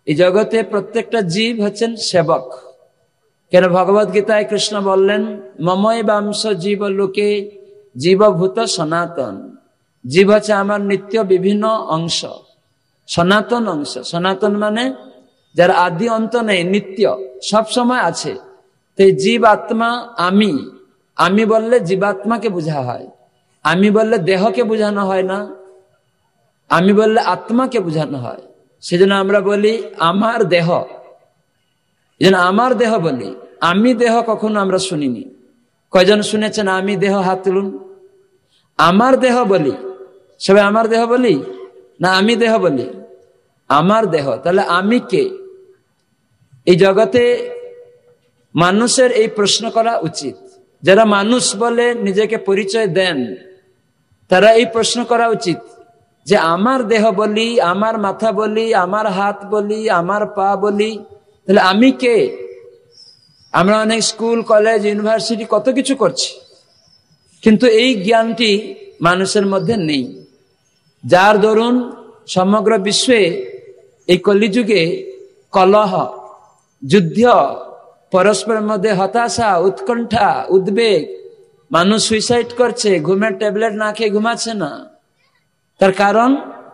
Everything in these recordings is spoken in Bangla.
এই জগতে প্রত্যেকটা জীব হচ্ছেন সেবক। কেন ভগবত গীতায় কৃষ্ণ বললেন, মময় বাংশ জীব লোকে জীবভূত সনাতন। জীব হচ্ছে আমার নিত্য বিভিন্ন অংশ, সনাতন অংশ। সনাতন মানে যার আদি অন্ত নেই, নিত্য, সব সময় আছে। তো এই জীব আত্মা আমি, আমি বললে জীবাত্মাকে বোঝা হয়, আমি বললে দেহকে বোঝানো হয় না, আমি বললে আত্মাকে বোঝানো হয়। সেজন্য আমরা বলি আমার দেহ, যেন আমার দেহ বলি। আমি দেহ কখনো আমরা শুনিনি। কয়জন শুনেছেন আমি দেহ? হাত তুলুন। আমার দেহ বলি, সবাই আমার দেহ বলি না আমি দেহ বলি? আমার দেহ। তাহলে আমি কে? এই জগতে মানুষের এই প্রশ্ন করা উচিত। যারা মানুষ বলে নিজেকে পরিচয় দেন, তারা এই প্রশ্ন করা উচিত যে আমার দেহ বলি, আমার মাথা বলি, আমার হাত বলি, আমার পা বলি, তাহলে আমি কে? আমরা অনেক স্কুল, কলেজ, ইউনিভার্সিটি কত কিছু করছি, কিন্তু এই জ্ঞানটি মানুষের মধ্যে নেই। যার দরুন সমগ্র বিশ্বে এই কলিযুগে কলহ, যুদ্ধ, পরস্পরের মধ্যে হতাশা, উৎকণ্ঠা, উদ্বেগ, মানুষ সুইসাইড করছে, ঘুমের ট্যাবলেট না খেয়ে ঘুমাচ্ছে না। তার কারণ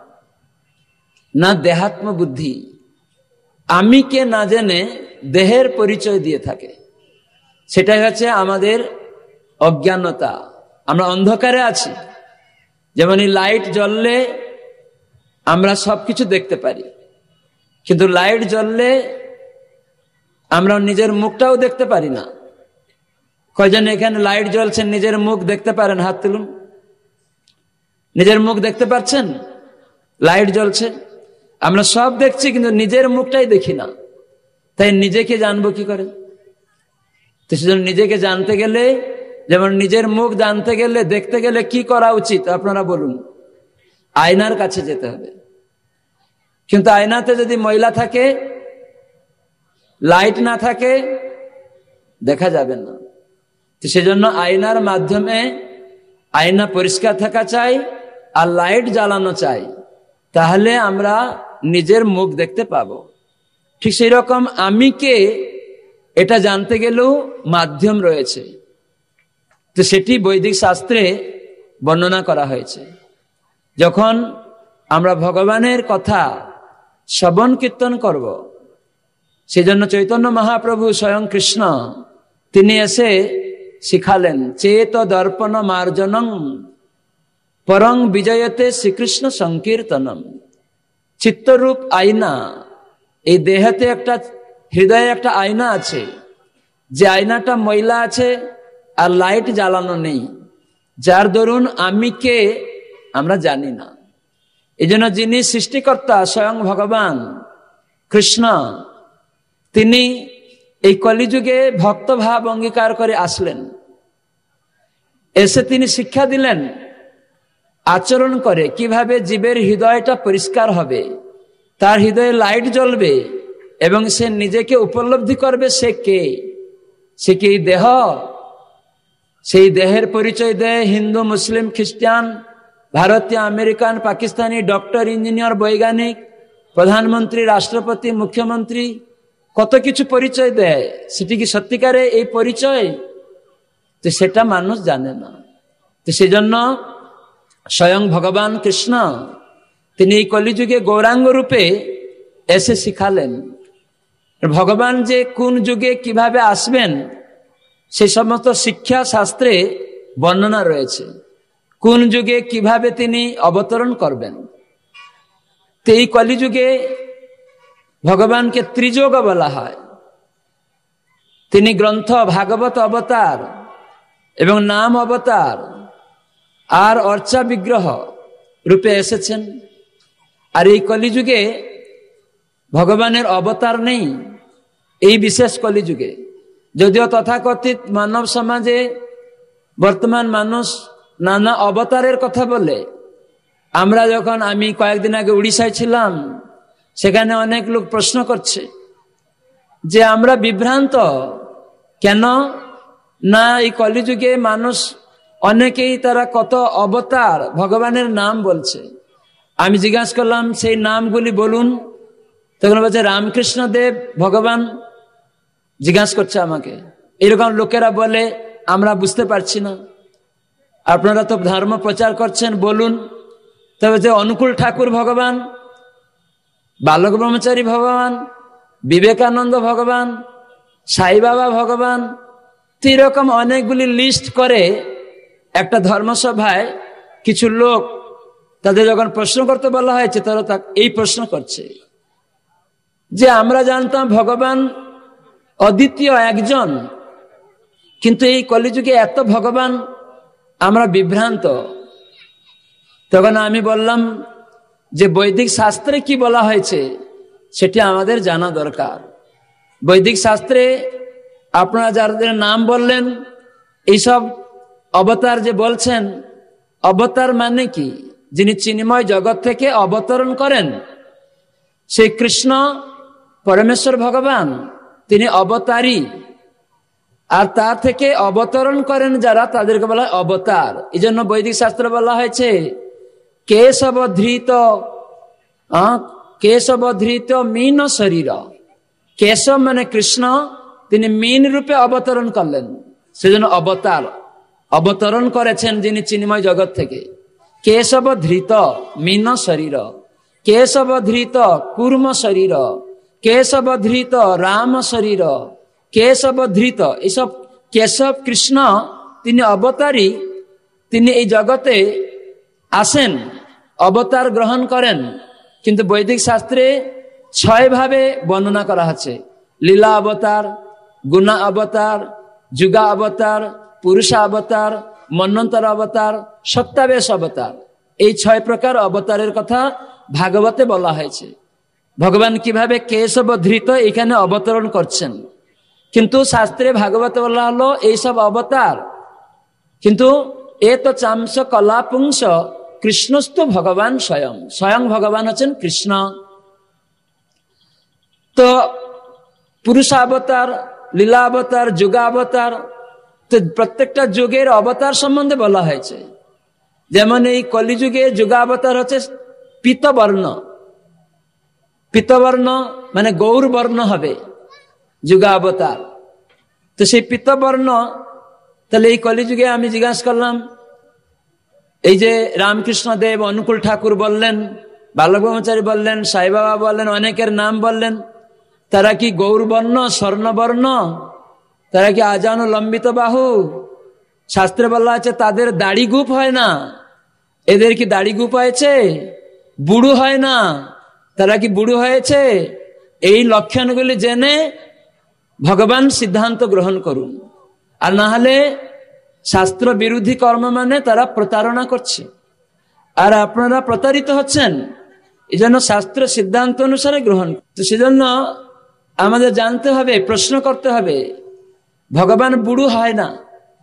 না দেহাত্ম বুদ্ধি, আমি কে না জেনে দেহের পরিচয় দিয়ে থাকে। সেটাই হচ্ছে আমাদের অজ্ঞানতা। আমরা অন্ধকারে আছি। যেমন এই লাইট জ্বললে আমরা সবকিছু দেখতে পারি, কিন্তু লাইট জ্বললে আমরা নিজের মুখটাও দেখতে পারি না। কয়জন এখানে লাইট জ্বলছেন নিজের মুখ দেখতে পারেন? হাত তুলুন। নিজের মুখ দেখতে পাচ্ছেন? লাইট জ্বলছে, আমরা সব দেখছি, কিন্তু নিজের মুখটাই দেখি না। তাই নিজেকে জানবো কি করে? তো সেজন্য নিজেকে জানতে গেলে, যেমন নিজের মুখ জানতে গেলে, দেখতে গেলে কি করা উচিত আপনারা বলুন? আয়নার কাছে যেতে হবে। কিন্তু আয়নাতে যদি ময়লা থাকে, লাইট না থাকে, দেখা যাবে না। তো সেজন্য আয়নার মাধ্যমে আয়না পরিষ্কার থাকা চাই আর লাইট জ্বালানো চাই, তাহলে আমরা নিজের মুখ দেখতে পাবো। ঠিক সেই রকম আমি কে এটা জানতে গেলেও মাধ্যম রয়েছে। তো সেটি বৈদিক শাস্ত্রে বর্ণনা করা হয়েছে। যখন আমরা ভগবানের কথা শ্রবণ কীর্তন করব, সেজন্য চৈতন্য মহাপ্রভু স্বয়ং কৃষ্ণ তিনি এসে শিখালেন, চেত দর্পণ মার্জনং পরং বিজয়তে শ্রীকৃষ্ণ সংকীর্তনম। চিত্তরূপ আয়না, এই দেহেতে একটা, হৃদয়ে একটা আয়না আছে, যে আয়নাটা ময়লা আছে আর লাইট জ্বালানো নেই, যার দরুন আমি কে আমরা জানি না। এই জন্য যিনি সৃষ্টিকর্তা স্বয়ং ভগবান কৃষ্ণ, তিনি এই কলিযুগে ভক্তভাব অঙ্গীকার করে আসলেন। এসে তিনি শিক্ষা দিলেন আচরণ করে কিভাবে জীবের হৃদয়টা পরিষ্কার হবে, তার হৃদয়ে লাইট জ্বলবে এবং সে নিজেকে উপলব্ধি করবে সে কে। সে কি দেহ? সেই দেহের পরিচয় দেয় হিন্দু, মুসলিম, খ্রিস্টান, ভারতীয়, আমেরিকান, পাকিস্তানি, ডক্টর, ইঞ্জিনিয়ার, বৈজ্ঞানিক, প্রধানমন্ত্রী, রাষ্ট্রপতি, মুখ্যমন্ত্রী, কত কিছু পরিচয় দেয়। সেটি কি সত্যিকারে এই পরিচয়? তো সেটা মানুষ জানে না। তো সেজন্য স্বয়ং ভগবান কৃষ্ণ তিনি এই কলিযুগে গৌরাঙ্গ রূপে এসে শিখালেন। ভগবান যে কোন যুগে কিভাবে আসবেন সেই সমস্ত শিক্ষা শাস্ত্রে বর্ণনা রয়েছে। কোন যুগে কিভাবে তিনি অবতরণ করবেন। তো এই কলিযুগে ভগবানকে ত্রিযোগ বলা হয়। তিনি গ্রন্থ ভাগবত অবতার এবং নাম অবতার আর অর্চা বিগ্রহ রূপে এসেছেন। আর এই কলিযুগে ভগবানের অবতার নেই, এই বিশেষ কলিযুগে। যদিও তথাকথিত মানব সমাজে বর্তমান মানুষ নানা অবতারের কথা বলে। আমরা যখন, আমি কয়েকদিন আগে উড়িষ্যায় ছিলাম, সেখানে অনেক লোক প্রশ্ন করছে যে আমরা বিভ্রান্ত কেন না, এই কলিযুগে মানুষ অনেকেই তারা কত অবতার ভগবানের নাম বলছে। আমি জিজ্ঞাসা করলাম সেই নামগুলি বলুন। তখন বলছে রামকৃষ্ণ দেব ভগবান। জিজ্ঞাসা করছে আমাকে, এরকম লোকেরা বলে আমরা বুঝতে পারছি না, আপনারা তো ধর্ম প্রচার করছেন, বলুন। তবে যে অনুকূল ঠাকুর ভগবান, বালক ব্রহ্মচারী ভগবান, বিবেকানন্দ ভগবান, সাই বাবা ভগবান, তো এরকম অনেকগুলি লিস্ট করে একটা ধর্মসভায় কিছু লোক, তাদের যখন প্রশ্ন করতে বলা হয়েছে তারা এই প্রশ্ন করছে যে আমরা জানতাম ভগবান অদ্বিতীয় একজন, কিন্তু এই কলিযুগে এত ভগবান, আমরা বিভ্রান্ত। তখন আমি বললাম যে বৈদিক শাস্ত্রে কি বলা হয়েছে সেটি আমাদের জানা দরকার। বৈদিক শাস্ত্রে আপনারা যাদের নাম বললেন, এইসব অবতার যে বলছেন, অবতার মানে কি? যিনি চিন্ময় জগৎ থেকে অবতরণ করেন, সেই কৃষ্ণ পরমেশ্বর ভগবান, তিনি অবতারী। আর তা থেকে অবতরণ করেন যারা, তাদেরকে বলা হয় অবতার। এই জন্য বৈদিক শাস্ত্রে বলা হয়েছে কেশবধৃত মীন শরীর। কেশব মানে কৃষ্ণ, তিনি মীন রূপে অবতরণ করলেন, সেজন্য অবতার, অবতরণ করেছেন যিনি চিন্ময় জগৎ থেকে। কেশবধৃত মীন শরীর, কেশবধৃত কুর্ম শরীর, কেশবধৃত রাম শরীর, কেশবধৃত, এইসব কেশব কৃষ্ণ তিনি অবতারী, তিনি এই জগতে আসেন, অবতার গ্রহণ করেন। কিন্তু বৈদিক শাস্ত্রে 6 ভাবে বর্ণনা করা আছে: লীলা অবতার, গুণা অবতার, যুগা অবতার, পুরুষা অবতার, মন্বন্তর অবতার, সত্যাবেশ অবতার। এই 6 প্রকার অবতারের কথা ভাগবতে বলা হয়েছে। ভগবান কিভাবে কেশবধৃত এখানে অবতরণ করছেন, কিন্তু শাস্ত্রে ভাগবতে বলা হলো এইসব অবতার। কিন্তু এ তো চাংস কলা পুংস কৃষ্ণস্তু ভগবান স্বয়ং, স্বয়ং ভগবান হচ্ছেন কৃষ্ণ। তো পুরুষাবতার, লীলা অবতার, যুগাবতার, তো প্রত্যেকটা যুগের অবতার সম্বন্ধে বলা হয়েছে। যেমন এই কলিযুগে যুগাবতার হচ্ছে পীতবর্ণ, পীতবর্ণ মানে গৌর বর্ণ হবে যুগাবতার। তো সেই পীতবর্ণ, তাহলে এই কলিযুগে আমি জিজ্ঞাসা করলাম, এই যে রামকৃষ্ণ দেব, অনুকূল ঠাকুর বললেন, বালক ব্রহ্মচারী বললেন, সাই বাবা বললেন, অনেকের নাম বললেন, তারা কি গৌরবর্ণ, স্বর্ণবর্ণ? তারা কি আজানু লম্বিত বাহু? শাস্ত্রে বলা আছে তাদের দাড়ি গুপ হয় না। এদের কি দাড়ি গুপ হয়েছে? বুড়ো হয় না। তারা কি বুড়ো হয়েছে? এই লক্ষণগুলি জেনে ভগবান সিদ্ধান্ত গ্রহণ করুন। আর না হলে শাস্ত্র বিরোধী কর্ম মানে তারা প্রতারণা করছে, আর আপনারা প্রতারিত হচ্ছেন। এই জন্য শাস্ত্র সিদ্ধান্ত অনুসারে গ্রহণ। তো সেজন্য আমাদের জানতে হবে, প্রশ্ন করতে হবে, ভগবান বুড়ো হয় না।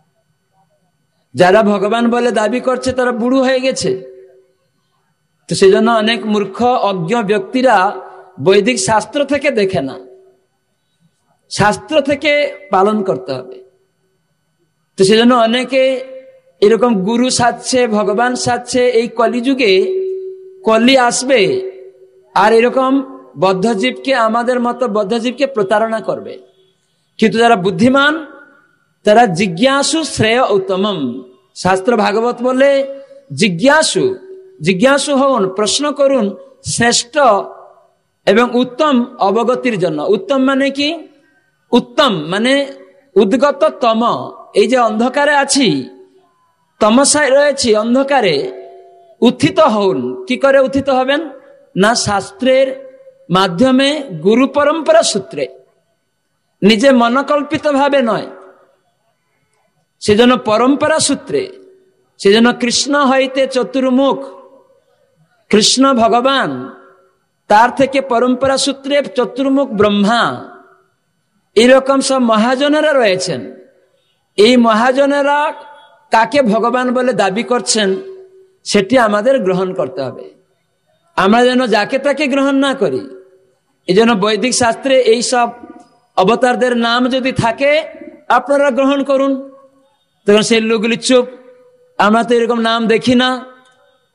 যারা ভগবান বলে দাবি করছে তারা বুড়ো হয়ে গেছে। তো সেজন্য অনেক মূর্খ অজ্ঞ ব্যক্তিরা বৈদিক শাস্ত্র থেকে দেখে না, শাস্ত্র থেকে পালন করতে হবে। তো সেজন্য অনেকে এরকম গুরু সাজছে, ভগবান সাজছে। এই কলিযুগে কলি আসবে, আর এরকম বদ্ধজীবকে, আমাদের মতো বদ্ধজীবকে প্রতারণা করবে। কিন্তু যারা বুদ্ধিমান, তারা জিজ্ঞাসু শ্রেয় উত্তমম। শাস্ত্র ভাগবত বলে জিজ্ঞাসু, জিজ্ঞাসু হন, প্রশ্ন করুন শ্রেষ্ঠ এবং উত্তম অবগতির জন্য। উত্তম মানে কি? উত্তম মানে উদ্গত তম। এই যে অন্ধকারে আছি, তমসায় রয়েছি, অন্ধকারে, উত্থিত হন। কি করে উত্থিত হবেন? না শাস্ত্রের মাধ্যমে, গুরু পরম্পরা সূত্রে, নিজে মনকল্পিত ভাবে নয়। সেজন্য পরম্পরা সূত্রে, সেজন্য কৃষ্ণ হইতে চতুর্মুখ, কৃষ্ণ ভগবান, তার থেকে পরম্পরা সূত্রে চতুর্মুখ ব্রহ্মা, এরকম সব মহাজনেরা রয়েছেন। এই মহাজনেরা কাকে ভগবান বলে দাবি করছেন সেটি আমাদের গ্রহণ করতে হবে। আমরা যেন যাকে তাকে গ্রহণ না করি। এই জন্য বৈদিক শাস্ত্রে এই সব অবতারদের নাম যদি থাকে আপনারা গ্রহণ করুন। তখন সেই লোকগুলি চুপ, আমরা তো এরকম নাম দেখি না।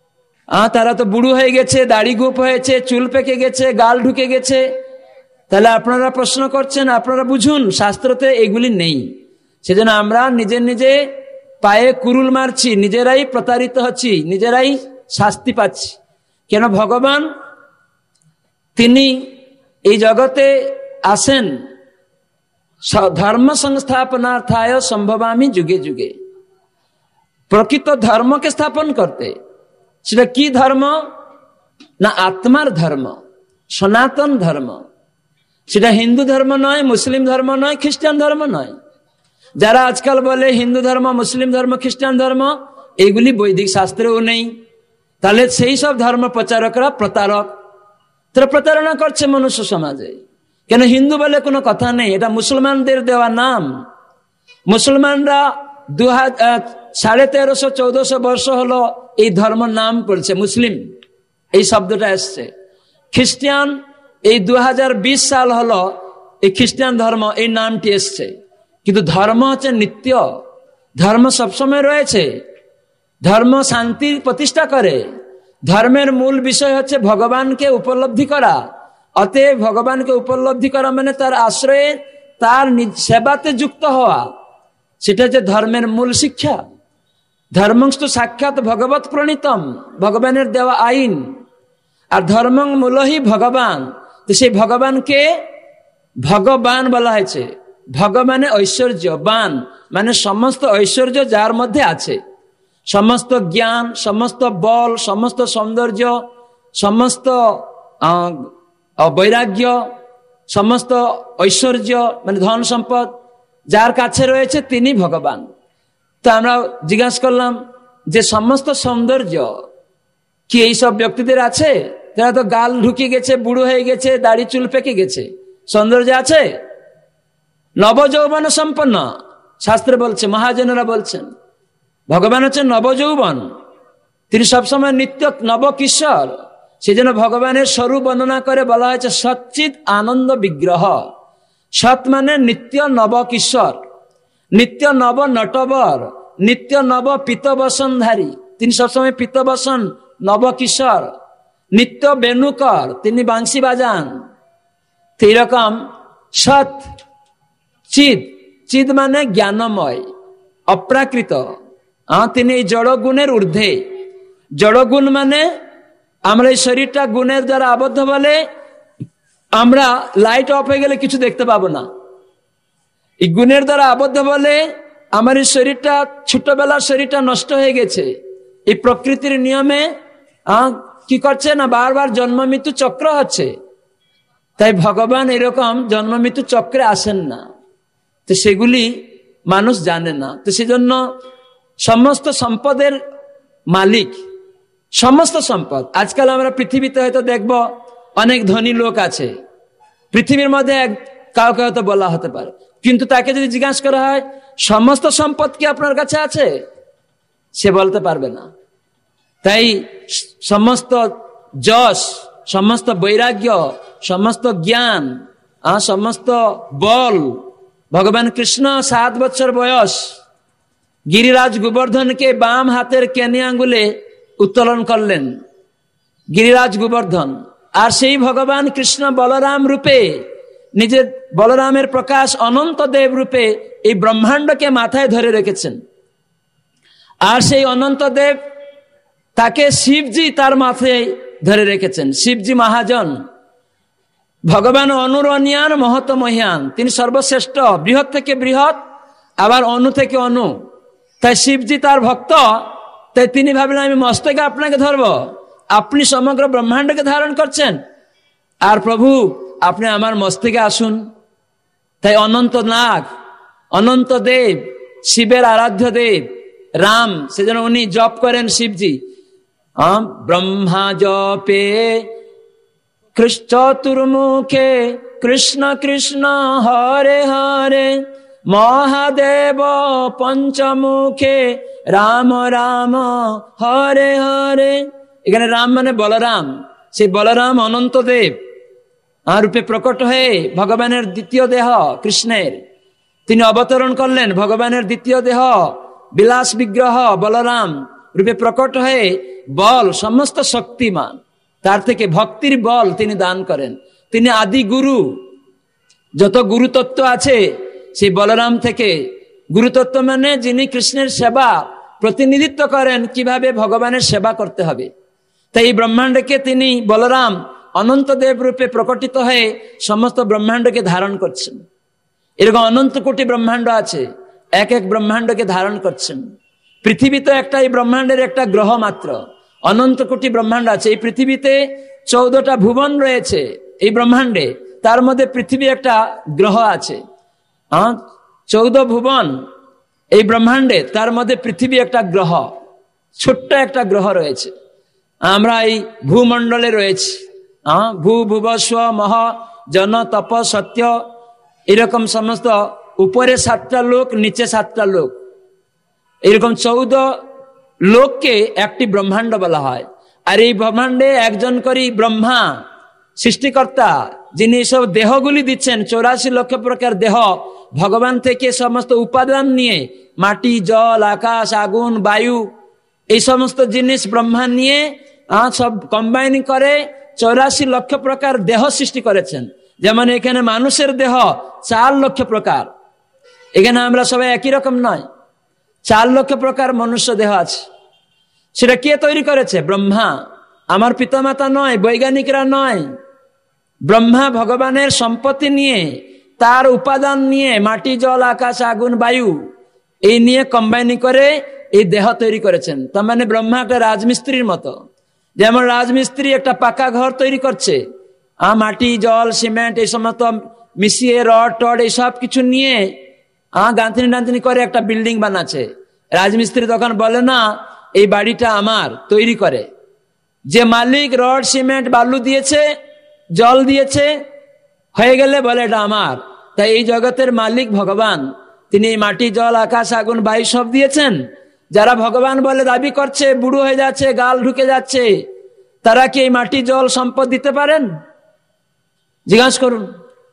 তারা তো বুড়ো হয়ে গেছে, দাড়ি গোপ হয়েছে, চুল পেকে গেছে, গাল ঢুকে গেছে। তাহলে আপনারা প্রশ্ন করছেন, আপনারা বুঝুন শাস্ত্রতে এগুলি নেই। সেজন্য আমরা নিজে পায়ে কুরুল মারছি, নিজেরাই প্রতারিত হচ্ছি, নিজেরাই শাস্তি পাচ্ছি। কেন ভগবান তিনি এই জগতে আসেন ধর্ম সংস্থাপনার্থায় সম্ভবামি যুগে যুগে, প্রকৃত ধর্মকে স্থাপন করতে। সেটা কি ধর্ম না? আত্মার ধর্ম, সনাতন ধর্ম। সেটা হিন্দু ধর্ম নয়, মুসলিম ধর্ম নয়, খ্রিস্টান ধর্ম নয়। যারা আজকাল বলে হিন্দু ধর্ম, মুসলিম ধর্ম, খ্রিস্টান ধর্ম, এইগুলি বৈদিক শাস্ত্রেও নেই। তাহলে সেই সব ধর্ম প্রচারকরা প্রতারক, তারা প্রতারণা করছে মনুষ্য সমাজে। কেন হিন্দু বলে কোনো কথা নেই, এটা মুসলমানদের দেওয়া নাম। মুসলমানরা 1350-1400 বর্ষ হলো এই ধর্ম নাম পড়ছে মুসলিম, এই শব্দটা এসছে। খ্রিস্টান এই 2020 সাল হলো এই খ্রিস্টান ধর্ম এই নামটি এসছে। কিন্তু ধর্ম হচ্ছে নিত্য, ধর্ম সবসময় রয়েছে। ধর্ম শান্তি প্রতিষ্ঠা করে। ধর্মের মূল বিষয় হচ্ছে ভগবানকে উপলব্ধি করা। অতএব ভগবানকে উপলব্ধি করা মানে তার আশ্রয়ে, তার সেবাতে যুক্ত হওয়া, সেটা হচ্ছে ধর্মের মূল শিক্ষা। ধর্মংস্তু সাক্ষাৎ ভগবত প্রণীতম, ভগবানের দেওয়া আইন। আর ধর্মং মূলহি ভগবান, তো সেই ভগবানকে ভগবান বলা হয়েছে। ভগবানে ঐশ্বর্য, বান মানে সমস্ত ঐশ্বর্য যার মধ্যে আছে, সমস্ত জ্ঞান, সমস্ত বল, সমস্ত সৌন্দর্য, সমস্ত বৈরাগ্য, সমস্ত ঐশ্বর্য মানে ধন সম্পদ যার কাছে রয়েছে তিনি ভগবান। তো আমরা জিজ্ঞাসা করলাম যে সমস্ত সৌন্দর্য কি এইসব ব্যক্তিদের আছে? তারা তো গাল ঢুকে গেছে, বুড়ো হয়ে গেছে, দাড়ি চুল পেকে গেছে, সৌন্দর্য আছে? নবযৌবন সম্পন্ন শাস্ত্রে বলছে, মহাজনেরা বলছেন ভগবান হচ্ছেন নবযৌবন, তিনি সবসময় নিত্য নবকিশোর। সেই জন্য ভগবানের স্বরূপ বর্ণনা করে বলা হয়েছে সচ্চিৎ আনন্দ বিগ্রহ। সৎ মানে নিত্য নবকিশোর, নিত্য নব নটবর, নিত্য নব পিতবসনধারী, তিনি সবসময় পিতবসন নবকিশোর। নিত্য বেণুকর, তিনি বাঁশি বাজান। এইরকম সৎ চিৎ, চিৎ মানে জ্ঞানময়, অপ্রাকৃত। তিনি এই জড়গুণের ঊর্ধ্বে। জড়গুণ মানে আমরা এই শরীরটা গুণের দ্বারা আবদ্ধ বলে আমরা লাইট অফ হয়ে গেলে কিছু দেখতে পাবো না। এই গুণের দ্বারা আবদ্ধ বলে আমার এই শরীরটা, ছোটবেলার শরীরটা নষ্ট হয়ে গেছে। এই প্রকৃতির নিয়মে কি করছে না, বারবার জন্ম মৃত্যু চক্র হচ্ছে। তাই ভগবান এরকম জন্ম মৃত্যু চক্রে আসেন না, তো সেগুলি মানুষ জানে না। তো সেজন্য সমস্ত সম্পদের মালিক, সমস্ত সম্পদ। আজকাল আমরা পৃথিবীতে হয়তো দেখব অনেক ধনী লোক আছে, পৃথিবীর মধ্যে কাউকে হয়তো বলা হতে পারে, কিন্তু তাকে যদি জিজ্ঞাসা করা হয় সমস্ত সম্পদ কি আপনার কাছে আছে, সে বলতে পারবে না। তাই সমস্ত যশ, সমস্ত বৈরাগ্য, সমস্ত জ্ঞান, সমস্ত বল ভগবান কৃষ্ণ 7 বছর বয়স গিরিরাজ গোবর্ধনকে বাম হাতের কেনি আঙ্গুলে উত্তোলন করলেন, গিরিরাজ গোবর্ধন। আর সেই ভগবান কৃষ্ণ বলরাম রূপে, নিজের বলরামের প্রকাশ অনন্ত দেব রূপে এই ব্রহ্মাণ্ডকে মাথায় ধরে রেখেছেন। আর সেই অনন্ত দেব তাকে শিবজি তার মাথায় ধরে রেখেছেন। শিবজি মহাজন, ভগবান অনুরণিয়ান মহত মহিয়ান, তিনি সর্বশ্রেষ্ঠ, বৃহৎ থেকে বৃহৎ, আবার অনু থেকে অনু। তাই শিবজি তার ভক্ত, তাই তিনি ভাবলেন আমি মস্তকে আপনাকে ধরবো, আপনি সমগ্র ব্রহ্মাণ্ডকে ধারণ করছেন, আর প্রভু আপনি আমার মস্তকে আসুন। তাই অনন্ত নাগ, অনন্ত দেব, শিবের আরাধ্য দেব রাম, সেজন্য উনি জপ করেন শিবজি। ব্রহ্মা জপে চতুর্মুখে কৃষ্ণ কৃষ্ণ হরে হরে, মহাদেব পঞ্চমুখে রাম রাম হরে হরে। এখানে রাম মানে বলরাম, সেই বলরাম অনন্ত দেব রূপে প্রকট হয়ে ভগবানের দ্বিতীয় দেহ কৃষ্ণের তিনি অবতরণ করলেন। ভগবানের দ্বিতীয় দেহ বিলাস বিগ্রহ বলরাম রূপে প্রকট হয়ে বল সমস্ত শক্তিমান, তার থেকে ভক্তির বল তিনি দান করেন। তিনি আদি গুরু। যত গুরুতত্ত্ব আছে সেই বলরাম থেকে, গুরুতত্ত্ব মানে যিনি কৃষ্ণের সেবা প্রতিনিধিত্ব করেন, কিভাবে ভগবানের সেবা করতে হবে। তাই এই ব্রহ্মাণ্ডকে তিনি বলরাম অনন্তদেব রূপে প্রকটিত হয়ে সমস্ত ব্রহ্মাণ্ডকে ধারণ করছেন। এরকম অনন্ত কোটি ব্রহ্মাণ্ড আছে, এক এক ব্রহ্মাণ্ডকে ধারণ করছেন। পৃথিবী তো একটা এই ব্রহ্মাণ্ডের একটা গ্রহ মাত্র, অনন্ত কোটি ব্রহ্মাণ্ড আছে। এই পৃথিবীতে 14টা ভুবন রয়েছে এই ব্রহ্মাণ্ডে, তার মধ্যে পৃথিবী একটা গ্রহ আছে। 14 ভুবন এই ব্রহ্মাণ্ডে, তার মধ্যে পৃথিবী একটা গ্রহ, ছোট্ট একটা গ্রহ রয়েছে। আমরা এই ভূমণ্ডলে রয়েছি। ভূ ভুবস্ব মহ জন তপ সত্য, এরকম সমস্ত উপরে 7টা লোক, নিচে 7টা লোক, এরকম 14 লোককে একটি ব্রহ্মাণ্ড বলা হয়। আর এই ব্রহ্মাণ্ডে একজন করে ব্রহ্মা সৃষ্টিকর্তা, যিনি সব দেহগুলি দিচ্ছেন, 84 লক্ষ প্রকার দেহ ভগবান থেকে সমস্ত উপাদান নিয়ে, মাটি, জল, আকাশ, আগুন, বায়ু, এই সমস্ত জিনিস ব্রহ্মা নিয়ে সব কম্বাইন করে 84 লক্ষ প্রকার দেহ সৃষ্টি করেছেন। যেমন এখানে মানুষের দেহ 4 লক্ষ প্রকার, এখানে আমরা সবাই একই রকম নয়, 4 লক্ষ প্রকার মনুষ্য দেহ আছে। সেটা কে তৈরি করেছে? ব্রহ্মা। আমার পিতামাতা নয়, বৈজ্ঞানিকরা নয়, ব্রহ্মা ভগবানের সম্পত্তি নিয়ে, তার উপাদান নিয়ে, মাটি, জল, আকাশ, আগুন, বায়ু, এই নিয়ে কম্বাইন করে এই দেহ তৈরি করেছেন। তার মানে ব্রহ্মা একটা রাজমিস্ত্রির মতো। যেমন রাজমিস্ত্রি একটা পাকা ঘর তৈরি করছে, মাটি, জল, সিমেন্ট এই সমস্ত মিশিয়ে, রড টড এই সব কিছু নিয়ে গাঁথনি টাঁথনি করে একটা বিল্ডিং বানাচ্ছে। রাজমিস্ত্রি তখন বলে না এই বাড়িটা আমার, তৈরি করে। যে মালিক রড, সিমেন্ট, বালু দিয়েছে, জল দিয়েছে, হয়ে গেলে বলে এটা আমার। তাই এই জগতের মালিক ভগবান, তিনি এই মাটি, জল, আকাশ, আগুন, বায়ু সব দিয়েছেন। যারা ভগবান বলে দাবি করছে, বুড়ো হয়ে যাচ্ছে, গাল ঢুকে যাচ্ছে, তারা কি এই মাটি, জল, সম্পদ দিতে পারেন? জিজ্ঞাসা করুন।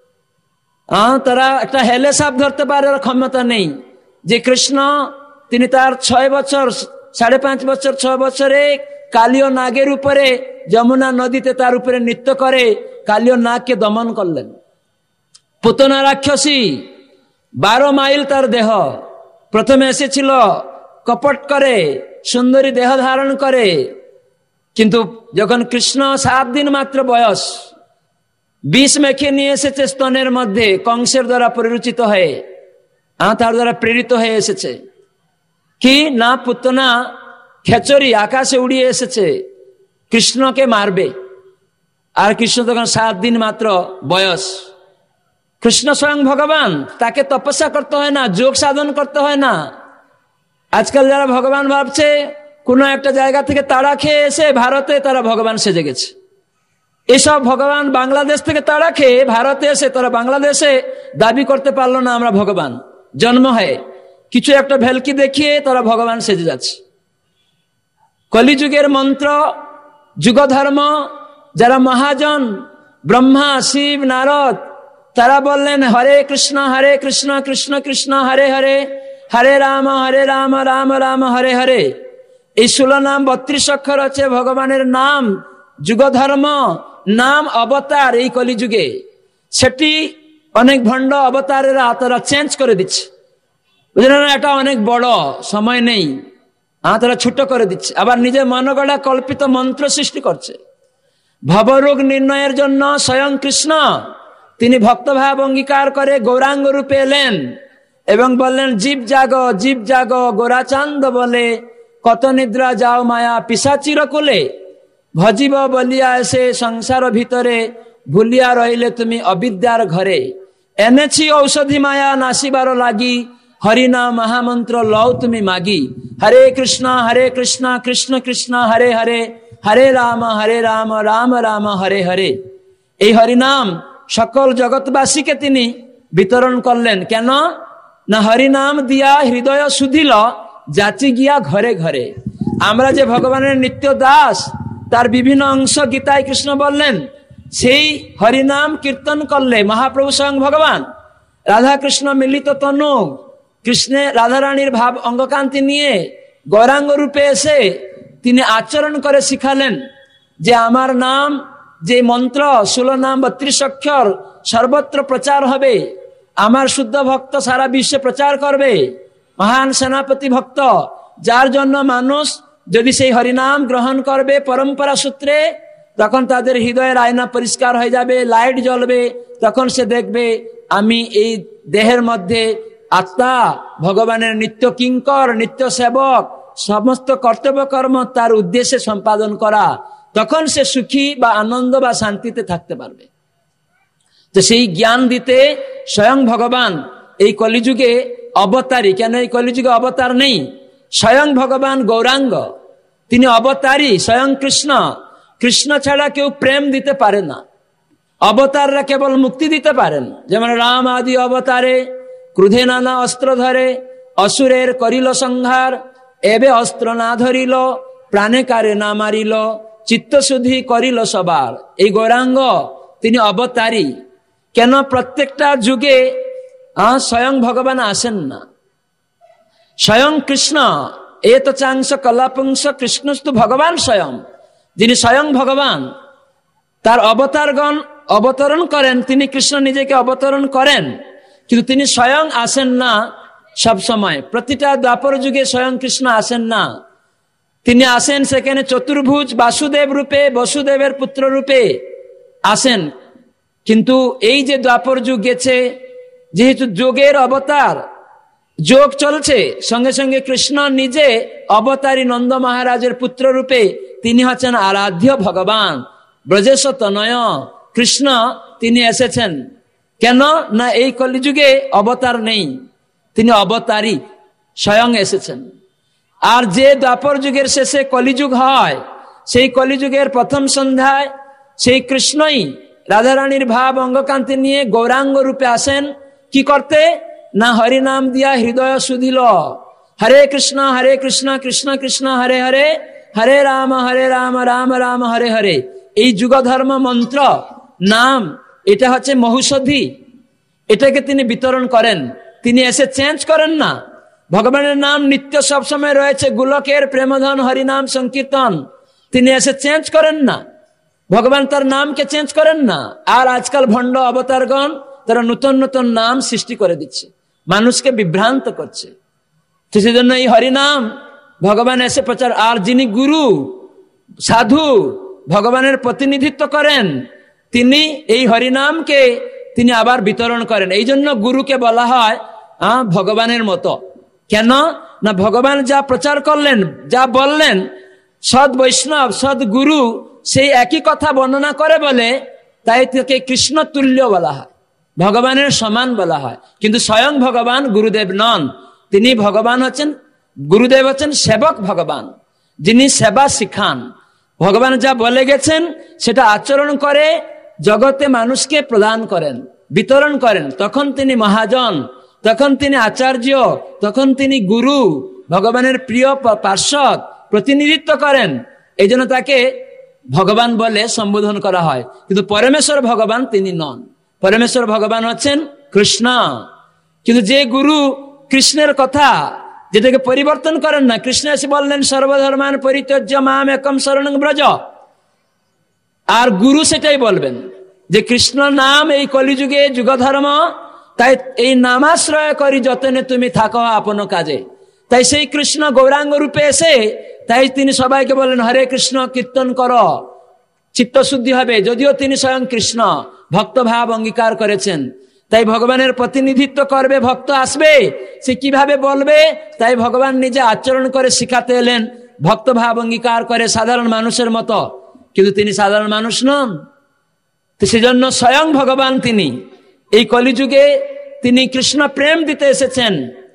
তারা একটা হেলে সাপ ধরতে পারার ক্ষমতা নেই। যে কৃষ্ণ, তিনি তার 6 বছর, 5.5 বছর, 6 বছরে কালীয় নাগের উপরে, যমুনা নদীতে তার উপরে নৃত্য করে কালীয় নাগকে দমন করলেন। পুতনা রাক্ষসী 12 মাইল তার দেহ, প্রথমে এসেছিল কপট করে, সুন্দরী দেহ ধারণ করে, কিন্তু যখন কৃষ্ণ 7 দিন মাত্র বয়স, বিষ মেখে নিয়ে এসেছে স্তনের মধ্যে, কংসের দ্বারা পরিরুচিত হয়ে, তার দ্বারা প্রেরিত হয়ে এসেছে। কি না, পুতনা খেচরি আকাশে উড়িয়ে এসেছে, কৃষ্ণকে মারবে। আর কৃষ্ণ তখন 7 দিন মাত্র বয়স। কৃষ্ণ স্বয়ং ভগবান, তাকে তপস্যা করতে হয় না, যোগ সাধন করতে হয় না। আজকাল যারা ভগবান ভাবছে, কোনো একটা জায়গা থেকে তাড়া খেয়ে এসে ভারতে তারা ভগবান সেজে গেছে। এসব ভগবান বাংলাদেশ থেকে তাড়া খেয়ে ভারতে এসে তারা বাংলাদেশে দাবি করতে পারলো না আমরা ভগবান। জন্ম হয় কিছু একটা ভেলকি দেখিয়ে তারা ভগবান সেজে যাচ্ছে। কলিযুগের মন্ত্র, যুগ ধর্ম, যারা মহাজন ব্রহ্মা, শিব, নারদ, তারা বললেন হরে কৃষ্ণ কৃষ্ণ কৃষ্ণ হরে হরে, হরে রাম রাম রাম হরে হরে। এই 16 নাম 32 অক্ষর আছে ভগবানের নাম। যুগ ধর্ম নাম অবতার এই কলিযুগে, সেটি অনেক ভণ্ড অবতারেরা তারা চেঞ্জ করে দিচ্ছে। বুঝলেন না, এটা অনেক বড়, সময় নেই, তারা ছোট করে দিচ্ছে। আবার নিজের মনগড়া কল্পিত মন্ত্র সৃষ্টি করছে। ভবরোগ নির্ণয়ের জন্য স্বয়ং কৃষ্ণ তিনি ভক্তভাব অঙ্গীকার করে গৌরাঙ্গ রূপে এলেন এবং বললেন জীব জাগো গোরাচান্দ বলে, কত নিদ্রা যাও মায়া পিশাচির কোলে, ভজিব বলিয়া এসে সংসার ভিতরে, ভুলিয়া রইলে তুমি অবিদ্যার ঘরে। এনেছি ঔষধি মায়া নাসিবার লাগি, হরিনা মহামন্ত্র লও তুমি মাগি। হরে কৃষ্ণ কৃষ্ণ কৃষ্ণ হরে হরে, হরে রাম রাম রাম হরে হরে। এই হরিনাম সকল জগৎবাসীকে তিনি বিতরণ করলেন। কেন না, হরিনাম দিয়া হৃদয় শুধিল, যাচি গিয়া ঘরে ঘরে। আমরা যে ভগবানের নিত্য দাস, তার বিভিন্ন অংশ গীতায় কৃষ্ণ বললেন, সেই হরিনাম কীর্তন করলে মহাপ্রভু স্বয়ং ভগবান, রাধা কৃষ্ণ মিলিত তনু, কৃষ্ণে রাধারানীর ভাব অঙ্গকান্তি নিয়ে গৌরাঙ্গ রূপে এসে তিনি আচরণ করে শিখালেন যে আমার নাম, যে মন্ত্র 16 নাম 32 অক্ষর সর্বত্র প্রচার হবে, আমার শুদ্ধ ভক্ত সারা বিশ্বে প্রচার করবে, মহান সেনাপতি ভক্ত, যার জন্য মানুষ যদি সেই হরিনাম গ্রহণ করবে পরম্পরা সূত্রে, তখন তাদের হৃদয়ের আয়না পরিষ্কার হয়ে যাবে, লাইট জ্বলবে, তখন সে দেখবে আমি এই দেহের মধ্যে আত্মা, ভগবানের নিত্য কিঙ্কর, নিত্য সেবক, সমস্ত কর্তব্য কর্ম তার উদ্দেশ্যে সম্পাদন করা, তখন সে সুখী বা আনন্দ বা শান্তিতে থাকতে পারবে। তো সেই জ্ঞান দিতে স্বয়ং ভগবান এই কলিযুগে অবতারী। কেন এই কলিযুগে অবতার নেই? স্বয়ং ভগবান গৌরাঙ্গ, তিনি অবতারী, স্বয়ং কৃষ্ণ। কৃষ্ণ ছাড়া কেউ প্রেম দিতে পারে না। অবতাররা কেবল মুক্তি দিতে পারেন। যেমন রাম আদি অবতারে ক্রোধে নানা অস্ত্র ধরে, অসুরের করিল সংহার, এবে অস্ত্র না ধরিল, প্রাণে কারে না মারিল, চিত্তশুদ্ধি করিল সবার। এই গৌরাঙ্গ তিনি অবতারী। কেন প্রত্যেকটা যুগে স্বয়ং ভগবান আসেন না? স্বয়ং কৃষ্ণ, এ তো চাংশ কলাপুংস কৃষ্ণস্তু ভগবান স্বয়ং, যিনি স্বয়ং ভগবান, তার অবতারগণ অবতরণ করেন, তিনি কৃষ্ণ নিজেকে অবতরণ করেন, কিন্তু তিনি স্বয়ং আসেন না সব সময়। প্রতিটা দ্বাপর যুগে স্বয়ং কৃষ্ণ আসেন না। তিনি আসেন সেখানে চতুর্ভুজ বাসুদেব রূপে, বসুদেবের পুত্র রূপে আসেন। কিন্তু এই যে দ্বাপর যুগ গেছে, যেহেতু যোগের অবতার, যোগ চলছে, সঙ্গে সঙ্গে কৃষ্ণ নিজে অবতারী নন্দ মহারাজের পুত্র রূপে তিনি হচ্ছেন আরাধ্য ভগবান, ব্রজেশ তনয় কৃষ্ণ, তিনি এসেছেন। কেন না এই কলিযুগে অবতার নেই, তিনি অবতারী, স্বয়ং এসেছেন। আর যে দ্বাপর যুগের শেষে কলিযুগ হয়, সেই কলিযুগের প্রথম সন্ধ্যায় সেই কৃষ্ণই রাধারানীর ভাব অঙ্গকান্তি নিয়ে গৌরাঙ্গ রূপে আসেন। কি করতে? না হরিনাম দিয়া হৃদয় সুধিল, হরে কৃষ্ণ কৃষ্ণ কৃষ্ণ হরে হরে, হরে রাম রাম রাম হরে হরে। এই যুগ ধর্ম মন্ত্র নাম, এটা হচ্ছে মহুষধি, এটাকে তিনি বিতরণ করেন। তিনি এসে চেঞ্জ করেন না। ভগবানের নাম নিত্য সবসময় রয়েছে, গোলকের প্রেমধন হরিনাম সংকীর্তন, তিনি এসে চেঞ্জ করেন না। ভগবান তার নামকে চেঞ্জ করেন না। আর আজকাল ভণ্ড অবতারগণ তারা নতুন নতুন নাম সৃষ্টি করে দিচ্ছে, মানুষকে বিভ্রান্ত করছে। তো সেজন্য এই হরিনাম ভগবান এসে প্রচার। আর যিনি গুরু সাধু ভগবানের প্রতিনিধিত্ব করেন, তিনি এই হরিনামকে তিনি আবার বিতরণ করেন। এই জন্য গুরুকে বলা হয় ভগবানের মতো। কেন না ভগবান যা প্রচার করলেন, যা বললেন, সৎ বৈষ্ণব সৎ গুরু সেই একই কথা বর্ণনা করে বলে, তাই তাকে কৃষ্ণ তুল্য বলা হয়, ভগবানের সমান বলা হয়। কিন্তু স্বয়ং ভগবান গুরুদেব নন। তিনি ভগবান হচ্ছেন, গুরুদেব হচ্ছেন সেবক ভগবান, যিনি সেবা শিখান। ভগবান যা বলে গেছেন সেটা আচরণ করে জগতে মানুষকে প্রদান করেন, বিতরণ করেন। তখন তিনি মহাজন, তখন তিনি আচার্য, তখন তিনি গুরু, ভগবানের প্রিয় পার্ষদ, প্রতিনিধিত্ব করেন। এই জন্য তাকে ভগবান বলে সম্বোধন করা হয়। কিন্তু পরমেশ্বর ভগবান তিনি নন। পরমেশ্বর ভগবান হচ্ছেন কৃষ্ণ। কিন্তু যে গুরু কৃষ্ণের কথা, যেটাকে পরিবর্তন করেন না, কৃষ্ণ এসে বললেন সর্বধর্মান পরিত্যজ্য মাম একম শরণং ব্রজ, আর গুরু সেটাই বলবেন যে কৃষ্ণ নাম এই কলিযুগে যুগ ধর্ম, তাই এই নামাশ্রয় করি যতনে তুমি থাকো আপন কাজে। তাই সেই কৃষ্ণ গৌরাঙ্গ রূপে এসে, তাই তিনি সবাইকে বলেন হরে কৃষ্ণ কীর্তন করো, চিত্তশুদ্ধি হবে। যদিও তিনি স্বয়ং কৃষ্ণ, ভক্ত ভাব অঙ্গীকার করেছেন, তাই ভগবানের প্রতিনিধিত্ব করবে, ভক্ত আসবে, সে কিভাবে বলবে, তাই ভগবান নিজে আচরণ করে শিখাতে এলেন, ভক্ত ভাব অঙ্গীকার করে সাধারণ মানুষের মতো। কিন্তু তিনি সাধারণ মানুষ নন। তো সেজন্য স্বয়ং ভগবান তিনি এই কলিযুগে তিনি কৃষ্ণ প্রেম দিতে এসেছেন।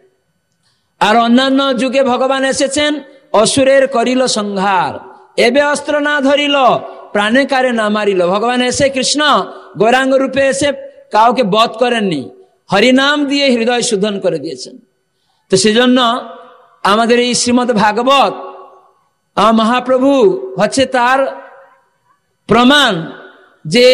আর অন্যান্য যুগে ভগবান এসেছেন অসুরের করিল সংহার, এবে অস্ত্র না ধরিল, প্রাণে কারে না মারিল। ভগবান এসে কৃষ্ণ গৌরাঙ্গ রূপে এসে কাউকে বধ করেননি, হরিনাম দিয়ে হৃদয় শুদ্ধন করে দিয়েছেন। তো সেজন্য আমাদের এই শ্রীমদ ভাগবত মহাপ্রভু হচ্ছে তার প্রমাণ যে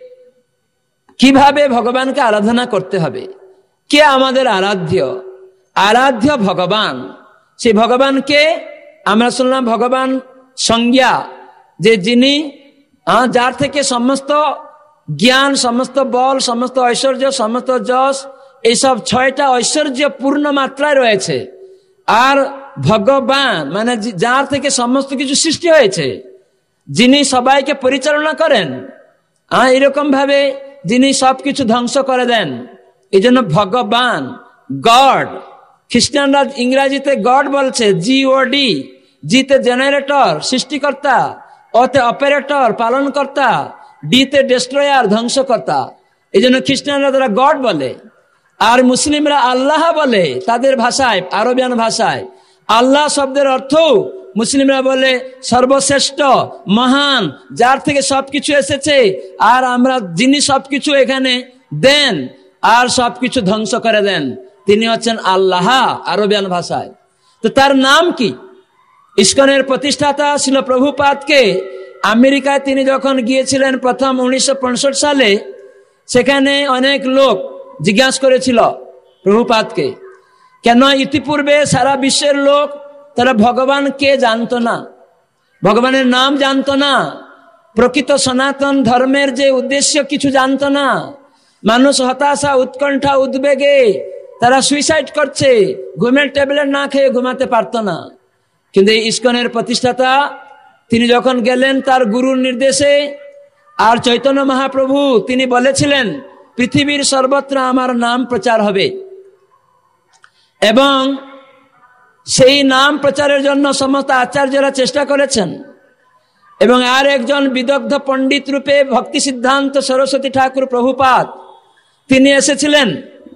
কিভাবে ভগবানকে আরাধনা করতে হবে। কে আমাদের আরাধ্য? আরাধ্য ভগবান। সেই ভগবানকে আমরা শুনলাম ভগবান সংজ্ঞা, যে যিনি যার থেকে সমস্ত জ্ঞান, সমস্ত বল, সমস্ত ঐশ্বর্য, সমস্ত যশ, এইসব 6টা ঐশ্বর্য পূর্ণ মাত্রায় রয়েছে। আর ভগবান মানে যার থেকে সমস্ত কিছু সৃষ্টি হয়েছে, যিনি সবাইকে পরিচালনা করেন, এরকম ভাবে যিনি সবকিছু ধ্বংস করে দেন, এই জন্য ভগবান, গড। খ্রিস্টানরা ইংরেজিতে গড বলছে GOD। জিতে জেনারেটর, সৃষ্টিকর্তা, অতে অপারেটর, পালনকর্তা, ডিতে ডেস্ট্রয়ার, ধ্বংসকর্তা। এই জন্য খ্রিস্টানরা তারা গড বলে। আর মুসলিমরা আল্লাহ বলে তাদের ভাষায়, আরবিয়ান ভাষায়। আল্লাহ শব্দের অর্থ মুসলিমরা বলে সর্বশ্রেষ্ঠ, মহান, যার থেকে সবকিছু এসেছে, আর আমরা যিনি সবকিছু এখানে দেন আর সবকিছু ধ্বংস করে দেন, তিনি হচ্ছেন আল্লাহ আরবিয়ান ভাষায়। তো তার নাম কি? ইসকনের প্রতিষ্ঠাতা ছিল প্রভুপাদকে আমেরিকায় তিনি যখন গিয়েছিলেন প্রথম 1965 সালে, সেখানে অনেক লোক জিজ্ঞাসা করেছিল প্রভুপাদকে, কেন ইতিপূর্বে সারা বিশ্বের লোক তারা ভগবানকে জানতো না, ভগবানের নাম জানতো না, প্রকৃত সনাতন ধর্মের যে উদ্দেশ্য কিছু জানতো না। মানুষ হতাশা, উৎকণ্ঠা, উদ্বেগে তারা সুইসাইড করছে, ঘুমের ট্যাবলেট না খেয়ে ঘুমাতে পারতো না। কিন্তু এই ইসকনের প্রতিষ্ঠাতা তিনি যখন গেলেন তার গুরুর নির্দেশে, আর চৈতন্য মহাপ্রভু তিনি বলেছিলেন পৃথিবীর সর্বত্র আমার নাম প্রচার হবে, এবং সেই নাম প্রচারের জন্য সমস্ত আচার্যরা চেষ্টা করেছেন। এবং আর একজন বিদগ্ধ পণ্ডিত রূপে ভক্তি সিদ্ধান্ত সরস্বতী ঠাকুর প্রভুপাদ তিনি এসেছিলেন।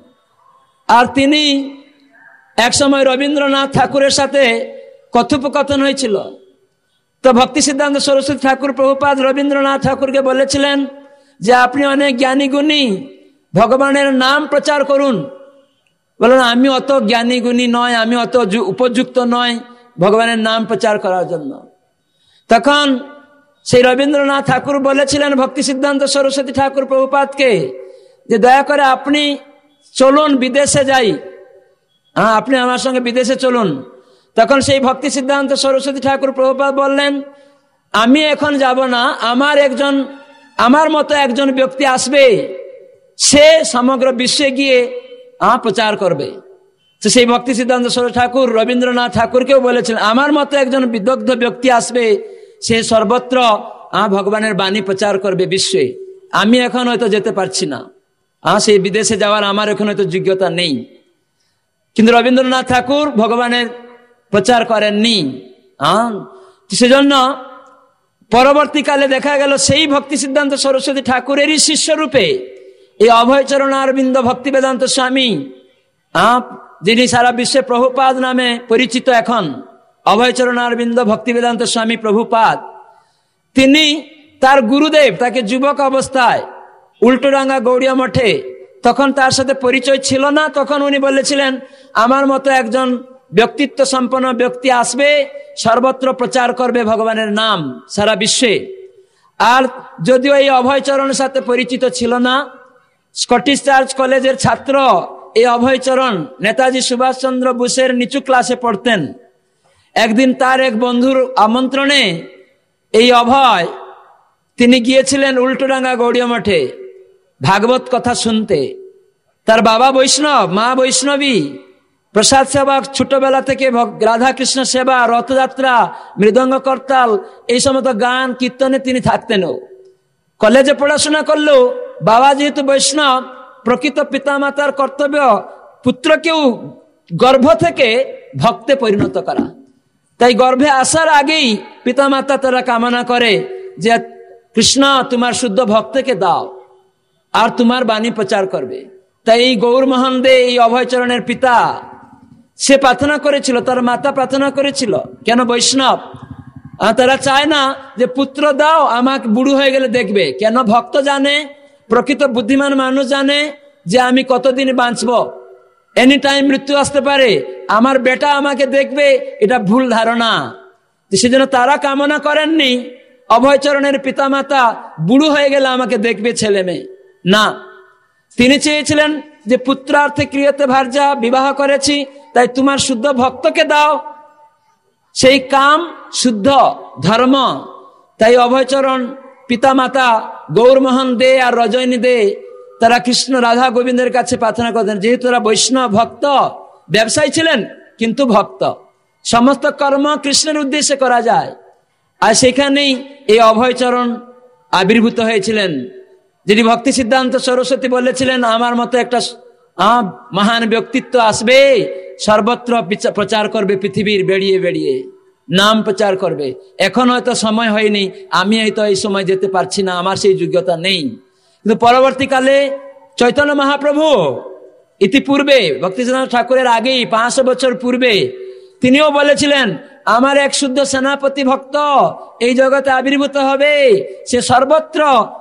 আর তিনি একসময় রবীন্দ্রনাথ ঠাকুরের সাথে কথোপকথন হয়েছিল। তো ভক্তি সিদ্ধান্ত সরস্বতী ঠাকুর প্রভুপাদ রবীন্দ্রনাথ ঠাকুরকে বলেছিলেন যে আপনি অনেক জ্ঞানী গুণী, ভগবানের নাম প্রচার করুন। বলেন আমি অত জ্ঞানী গুণী নয়, আমি অত উপযুক্ত নয় ভগবানের নাম প্রচার করার জন্য। তখন সেই রবীন্দ্রনাথ ঠাকুর বলেছিলেন ভক্তি সিদ্ধান্ত সরস্বতী ঠাকুর প্রভুপাদকে যে দয়া করে আপনি চলুন, বিদেশে যাই, আপনি আমার সঙ্গে বিদেশে চলুন। তখন সেই ভক্তি সিদ্ধান্ত সরস্বতী ঠাকুর প্রভুপাদ বললেন আমি এখন যাব না, আমার মতো একজন ব্যক্তি আসবে, সে সমগ্র বিশ্বে গিয়ে প্রচার করবে। তো সেই ভক্তি সিদ্ধান্ত সরস্বতী ঠাকুর রবীন্দ্রনাথ ঠাকুরকেও বলেছিলেন আমার মতো একজন বিদগ্ধ ব্যক্তি আসবে, সে সর্বত্র ভগবানের বাণী প্রচার করবে বিশ্বে। আমি এখন হয়তো যেতে পারছি না, সেই বিদেশে যাওয়ার আমার এখন হয়তো যোগ্যতা নেই। কিন্তু রবীন্দ্রনাথ ঠাকুর ভগবানের প্রচার করেননি। সেজন্য পরবর্তীকালে দেখা গেল সেই ভক্তি সিদ্ধান্ত সরস্বতী ঠাকুরেরই শিষ্য রূপে এই অভয়চরণ অরবিন্দ ভক্তি বেদান্ত স্বামী, যিনি সারা বিশ্বে প্রভুপাদ নামে পরিচিত, এখন অভয়চরণ অরবিন্দ ভক্তি বেদান্ত স্বামী প্রভুপাদ, তিনি তার গুরুদেব তাকে যুবক অবস্থায় উল্টোডাঙ্গা গৌড়িয়া মঠে, তখন তার সাথে পরিচয় ছিল না, তখন উনি বলেছিলেন আমার মতো একজন ব্যক্তিত্ব সম্পন্ন ব্যক্তি আসবে, সর্বত্র প্রচার করবে ভগবানের নাম সারা বিশ্বে। আর যদিও এই অভয়চরণের সাথে পরিচিত ছিল না, স্কটিশ চার্চ কলেজের ছাত্র এই অভয়চরণ নেতাজি সুভাষচন্দ্র বোসের নিচু ক্লাসে পড়তেন। একদিন তার এক বন্ধুর আমন্ত্রণে এই অভয় তিনি গিয়েছিলেন উল্টোডাঙ্গা গৌড়িয়া মঠে ভাগবত কথা শুনতে। তার বাবা বৈষ্ণব, মা বৈষ্ণবী, প্রসাদ সেবা ছোটবেলা থেকে রাধা কৃষ্ণ সেবা, রথযাত্রা, মৃদঙ্গ করতাল, এই সমস্ত গান কীর্তনে তিনি থাকতেন। কলেজে পড়াশোনা করলেও বাবা যেহেতু বৈষ্ণব, প্রকৃত পিতামাতার কর্তব্য পুত্রকেও গর্ভ থেকে ভক্তে পরিণত করা। তাই গর্ভে আসার আগেই পিতামাতা তারা কামনা করে যে কৃষ্ণ তোমার শুদ্ধ ভক্তকে দাও আর তোমার বাণী প্রচার করবে। তাই এই গৌরমোহন দে, এই অভয়চরণের পিতা, সে প্রার্থনা করেছিল, তার মাতা প্রার্থনা করেছিল, কেন বৈষ্ণব তারা চায় না যে পুত্র দাও, আমাকে বুড়ো হয়ে গেলে দেখবে। কেন ভক্ত জানে, প্রকৃত বুদ্ধিমান মানুষ জানে যে আমি কতদিন বাঁচবো, এনি টাইম মৃত্যু আসতে পারে, আমার বেটা আমাকে দেখবে, এটা ভুল ধারণা। সেজন্য তারা কামনা করেননি অভয়চরণের পিতামাতা বুড়ো হয়ে গেলে আমাকে দেখবে ছেলে মেয়ে, না, তিনি চেয়েছিলেন যে পুত্রার্থে ক্রিয়তে ভার্যা, বিবাহ করেছি, তাই তোমার শুদ্ধ ভক্তকে দাও, সেই কাম শুদ্ধ ধর্ম। তাই অভয়চরণ পিতামাতা গৌরমোহন দে আর রজনী দে তারা কৃষ্ণ রাধা গোবিন্দের কাছে প্রার্থনা করতেন, যেহেতু তারা বৈষ্ণব ভক্ত, ব্যবসায়ী ছিলেন কিন্তু ভক্ত, সমস্ত কর্ম কৃষ্ণের উদ্দেশ্যে করা যায়। আর সেখানেই এই অভয়চরণ আবির্ভূত হয়েছিলেন, যিনি ভক্তি সিদ্ধান্ত সরস্বতী বলেছিলেন আমার মতো একটা মহান ব্যক্তিত্ব আসবে, সর্বত্র প্রচার করবে, পৃথিবীর বেরিয়ে বেরিয়ে নাম প্রচার করবে। এখন হয়তো সময় হয়নি, আমি হয়তো এই সময় যেতে পারছি না, আমার সেই যোগ্যতা নেই। কিন্তু পরবর্তীকালে চৈতন্য মহাপ্রভু ইতিপূর্বে ভক্তিসিদ্ধান্ত ঠাকুরের আগেই 500 বছর পূর্বে তিনিও বলেছিলেন আমার এক শুদ্ধ সেনাপতি ভক্ত এই জগতে আবির্ভূত হবে, সে সর্বত্র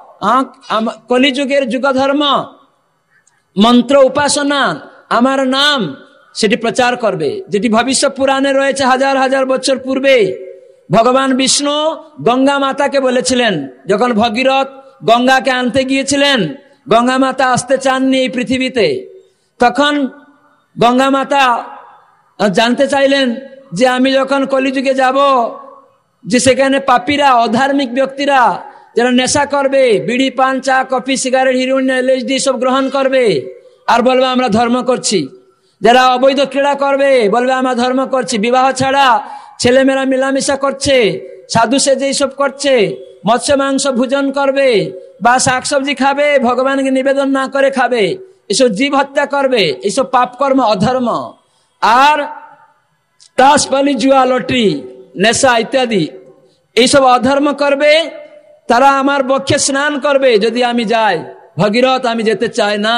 কলিযুগের যুগধর্ম মন্ত্র উপাসনা আমার নাম সেটি প্রচার করবে, যেটি ভবিষ্যৎ পুরাণে রয়েছে হাজার হাজার বছর পূর্বে। ভগবান বিষ্ণু গঙ্গা মাতাকে বলেছিলেন, যখন ভগীরথ গঙ্গাকে আনতে গিয়েছিলেন, গঙ্গা মাতা আসতে চাননি এই পৃথিবীতে, তখন গঙ্গা মাতা জানতে চাইলেন যে আমি যখন কলিযুগে যাব, যে সেখানে পাপীরা অধার্মিক ব্যক্তিরা যারা নেশা করবে, বিড়ি পান চা কফি সিগারেট হিরোইন এলএসডি সব গ্রহণ করবে আর বলবে আমরা ধর্ম করছি, যারা অবৈধ ক্রীড়া করবে বলবে আমরা ধর্ম করছি, বিবাহ ছাড়া ছেলেমেয়েরা মিলামিশা করছে, সাধু সেজে এইসব করছে, মৎস্য মাংস ভোজন করবে বা শাকসবজি খাবে ভগবানকে নিবেদন না করে খাবে, এসব জীব হত্যা করবে, এইসব পাপ কর্ম অধর্ম। আর তাস পালি জুয়া লটারি নেশা ইত্যাদি এইসব অধর্ম করবে, তারা আমার বক্ষে স্নান করবে যদি আমি যাই, ভগীরথ আমি যেতে চাই না।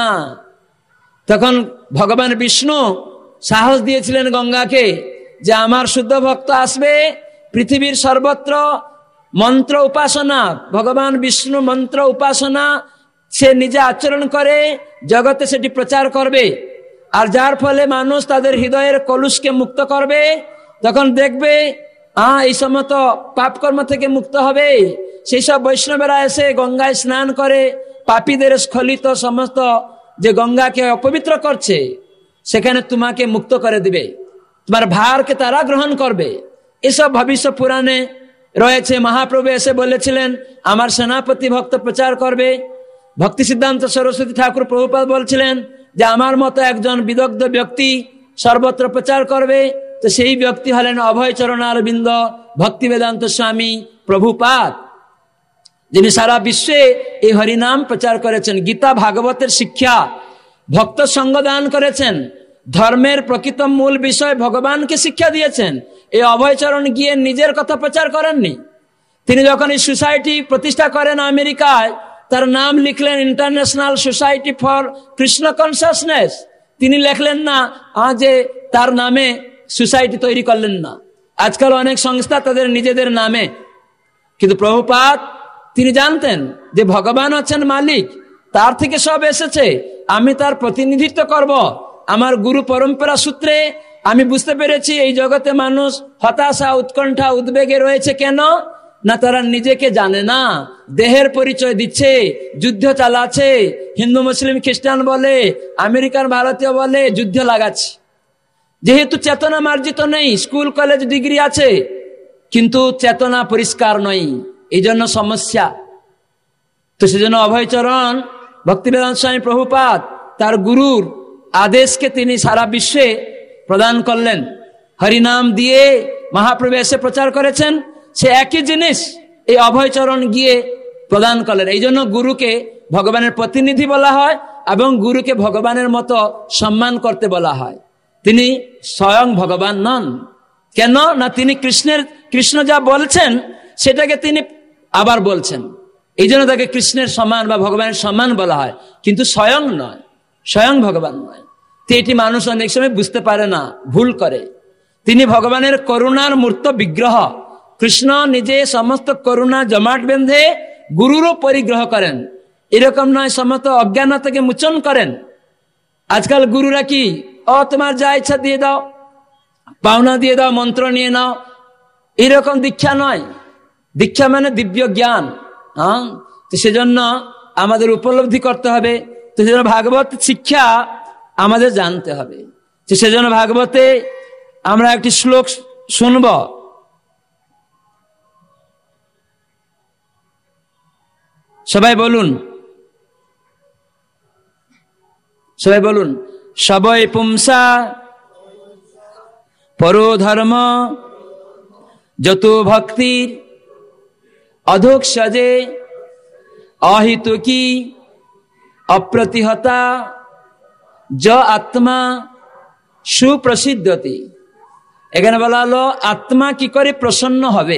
তখন ভগবান বিষ্ণু সাহস দিয়েছিলেন গঙ্গাকে যে আমার শুদ্ধ ভক্ত আসবে, পৃথিবীর সর্বত্র মন্ত্র উপাসনা, ভগবান বিষ্ণু মন্ত্র উপাসনা সে নিজে আচরণ করে জগতে সেটি প্রচার করবে, আর যার ফলে মানুষ তাদের হৃদয়ের কলুষকে মুক্ত করবে। তখন দেখবে এই সমস্ত পাপ কর্ম থেকে মুক্ত হবে। সেই সব বৈষ্ণবেরা এসে গঙ্গায় স্নান করে পাপীদের স্খলিত সমস্ত যে গঙ্গাকে অপবিত্র করছে সেখানে তোমাকে মুক্ত করে দিবে, তোমার ভারকে তারা গ্রহণ করবে। এসব ভবিষ্যৎ পুরাণে রয়েছে। মহাপ্রভু এসে বলেছিলেন আমার সেনাপতি ভক্ত প্রচার করবে। ভক্তি সিদ্ধান্ত সরস্বতী ঠাকুর প্রভুপাদ বলছিলেন যে আমার মতো একজন বিদগ্ধ ব্যক্তি সর্বত্র প্রচার করবে, তো সেই ব্যক্তি হলেন অভয়চরণারবিন্দ ভক্তি বেদান্ত স্বামী প্রভুপাদ, যিনি সারা বিশ্বে এই হরিনাম প্রচার করেছেন, গীতা ভাগবতের শিক্ষা ভক্ত সঙ্গ দান করেছেন, ধর্মের প্রকৃত মূল বিষয় ভগবানকে শিক্ষা দিয়েছেন। এই অভয়চরণ গিয়ে নিজের কথা প্রচার করেননি। তিনি যখন এই সোসাইটি প্রতিষ্ঠা করেন আমেরিকায়, তার নাম লিখলেন international society for Krishna consciousness. তিনি লিখলেন না যে তার নামে সোসাইটি তৈরি করলেন না। আজকাল অনেক সংস্থা তাদের নিজেদের নামে, কিন্তু প্রভুপাদ তিনি জানতেন যে ভগবান হচ্ছেন মালিক, তার থেকে সব এসেছে, আমি তার প্রতিনিধিত্ব করব। আমার গুরু পরম্পরা সূত্রে আমি বুঝতে পেরেছি এই জগতে মানুষ হতাশা উৎকণ্ঠা উদ্বেগে রয়েছে। কেন না তারা নিজেকে জানে না, দেহের পরিচয় দিচ্ছে, যুদ্ধ চালাচ্ছে, হিন্দু মুসলিম খ্রিস্টান বলে, আমেরিকান ভারতীয় বলে যুদ্ধ লাগাচ্ছে। যেহেতু চেতনা মার্জিত নেই, স্কুল কলেজ ডিগ্রি আছে কিন্তু চেতনা পরিষ্কার নয়, এই জন্য সমস্যা। তো সেজন্য অভয়চরণ ভক্তিবেদান্ত স্বামী প্রভুপাদ তার গুরুর আদেশকে তিনি সারা বিশ্বে প্রদান করলেন। হরিনাম দিয়ে মহাপ্রভু এসে প্রচার করেছেন, সে একই জিনিস এই অভয়চরণ গিয়ে প্রদান করলেন। এই জন্য গুরুকে ভগবানের প্রতিনিধি বলা হয় এবং গুরুকে ভগবানের মতো সম্মান করতে বলা হয়। তিনি স্বয়ং ভগবান নন। কেন না তিনি কৃষ্ণ যা বলছেন সেটাকে তিনি আবার বলছেন, এই জন্য তাকে কৃষ্ণের সমান বা ভগবানের সমান বলা হয়, কিন্তু স্বয়ং নয়, স্বয়ং ভগবান নয়। তো এটি মানুষ অনেক সময় বুঝতে পারে না, ভুল করে। তিনি ভগবানের করুণার মূর্ত বিগ্রহ। কৃষ্ণ নিজে সমস্ত করুণা জমাট বেঁধে গুরুরও পরিগ্রহ করেন, এরকম নয় সমস্ত অজ্ঞানতাকে মোচন করেন। আজকাল গুরুরা কি তোমার যা ইচ্ছা দিয়ে দাও, পাওনা দিয়ে দাও, মন্ত্র নিয়ে নাও, এরকম দীক্ষা নয়। দীক্ষা মানে দিব্য জ্ঞান। তো সেজন্য আমাদের উপলব্ধি করতে হবে। তো সেজন্য ভাগবত শিক্ষা আমাদের জানতে হবে। তো সেজন্য ভাগবতে আমরা একটি শ্লোক শুনব, সবাই বলুন, সবাই বলুন। সবই পুংসা পরো ধর্ম যত ভক্তির অধোক সজে অহিতুকি অপ্রতিহতা য আত্মা সুপ্রসিদ্ধতি। এখানে বলা হলো আত্মা কি করে প্রসন্ন হবে।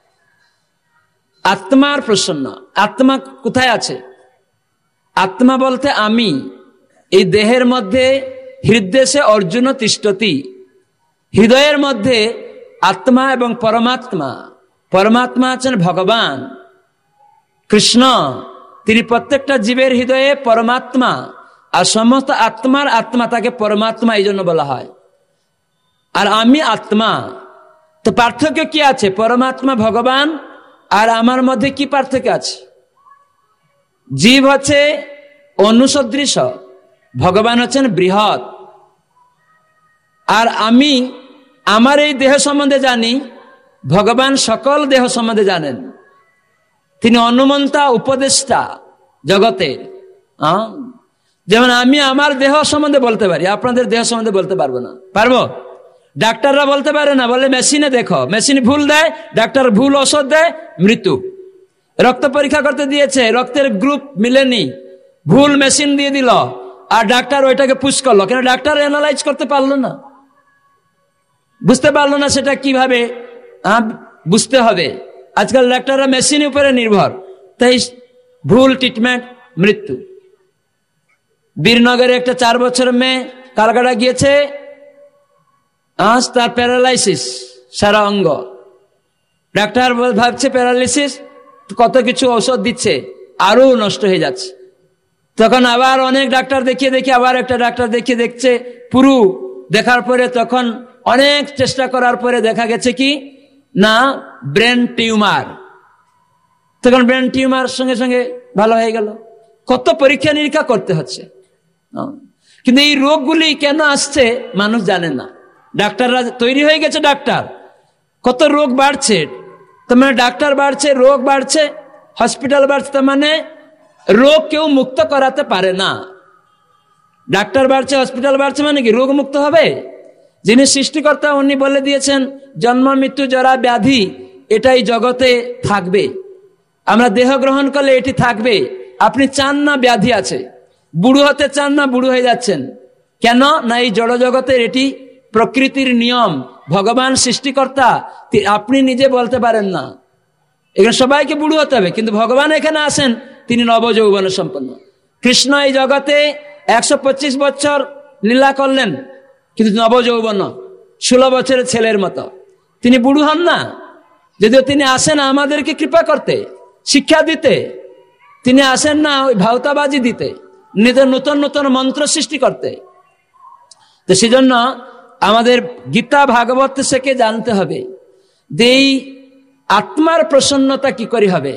আত্মার প্রসন্ন, আত্মা কোথায় আছে? আত্মা বলতে আমি, এই দেহের মধ্যে হৃদয়ে অর্জুন তিষ্ঠতি, হৃদয়ের মধ্যে আত্মা এবং পরমাত্মা। পরমাত্মা আছেন ভগবান কৃষ্ণ, তিনি প্রত্যেকটা জীবের হৃদয়ে পরমাত্মা, আর সমস্ত আত্মার আত্মা, তাকে পরমাত্মা এই জন্য বলা হয়। আর আমি আত্মা, তো পার্থক্য কি আছে? পরমাত্মা ভগবান আর আমার মধ্যে কি পার্থক্য আছে? জীব হচ্ছে অনুসদৃশ, ভগবান হচ্ছেন বৃহৎ। আর আমি আমার এই দেহ সম্বন্ধে জানি, ভগবান সকল দেহ সম্বন্ধে জানেন। তিনি অনুমন্তা, উপদেষ্টা জগতের। যেমন আমি আমার দেহ সম্বন্ধে বলতে পারি, আপনাদের দেহ সম্বন্ধে বলতে পারবো না। পারবো? ডাক্তাররা বলতে পারে না, বলে মেশিনে দেখো, মেশিন ভুল দেয়, ডাক্তার ভুল ওষুধ দেয়, মৃত্যু। রক্ত পরীক্ষা করতে দিয়েছে, রক্তের গ্রুপ মিলেনি, ভুল মেশিন দিয়ে দিল, আর ডাক্তার ওইটাকে পুশ করলো। কেন? ডাক্তার অ্যানালাইজ করতে পারলো না, বুঝতে পারলো না সেটা কিভাবে বুঝতে হবে। আজকাল ডাক্তাররা মেশিনের উপরে নির্ভর, তাই ভুল ট্রিটমেন্ট, মৃত্যু। বীরনগরে একটা 4 বছরের মেয়ে কালকাটা গিয়েছে, আজ তার প্যারালাইসিস সারা অঙ্গ। ডাক্তার ভাবছে প্যারালাইসিস, কত কিছু ঔষধ দিচ্ছে, আরো নষ্ট হয়ে যাচ্ছে। তখন আবার অনেক ডাক্তার দেখিয়ে আবার একটা ডাক্তার দেখছে পুরু, দেখার পরে তখন অনেক চেষ্টা করার পরে দেখা গেছে কি না, ব্রেন টিউমার। তখন ব্রেন টিউমার সঙ্গে সঙ্গে ভালো হয়ে গেল। কত পরীক্ষা নিরীক্ষা করতে হচ্ছে, কিন্তু এই রোগগুলি কেন আসছে মানুষ জানে না। ডাক্তাররা তৈরি হয়ে গেছে, ডাক্তার, কত রোগ বাড়ছে। তার মানে ডাক্তার বাড়ছে, রোগ বাড়ছে, হসপিটাল বাড়ছে, তার মানে রোগ কেউ মুক্ত করাতে পারে না। ডাক্তার বাড়ছে, হসপিটাল বাড়ছে, মানে কি রোগ মুক্ত হবে? যিনি সৃষ্টিকর্তা উনি বলে দিয়েছেন জন্ম মৃত্যু জরা ব্যাধি এটাই জগতে থাকবে, আমরা দেহ গ্রহণ করলে এটি থাকবে। আপনি চান না ব্যাধি আছে, বুড়ো হতে চান না, বুড়ো হয়ে যাচ্ছেন কেন? না এই জড় জগতের এটি প্রকৃতির নিয়ম, ভগবান সৃষ্টিকর্তা, আপনি নিজে বলতে পারেন না। এখানে সবাইকে বুড়ো হতে হবে, কিন্তু ভগবান এখানে আসেন, তিনি নবযৌবন সম্পন্ন। কৃষ্ণ এই জগতে 125 বছর লীলা করলেন, কিন্তু নবযৌবন, 16 বছরের ছেলের মতো। তিনি বুড়ো হন না, যদিও তিনি আসেন আমাদেরকে কৃপা করতে, শিক্ষা দিতে। তিনি আসেন না ওই ভাওতাবাজি দিতে, নিজের নতুন নতুন মন্ত্র সৃষ্টি করতে। তো সেজন্য আমাদের গীতা ভাগবত থেকে জানতে হবে যে এই আত্মার প্রসন্নতা কি করে হবে।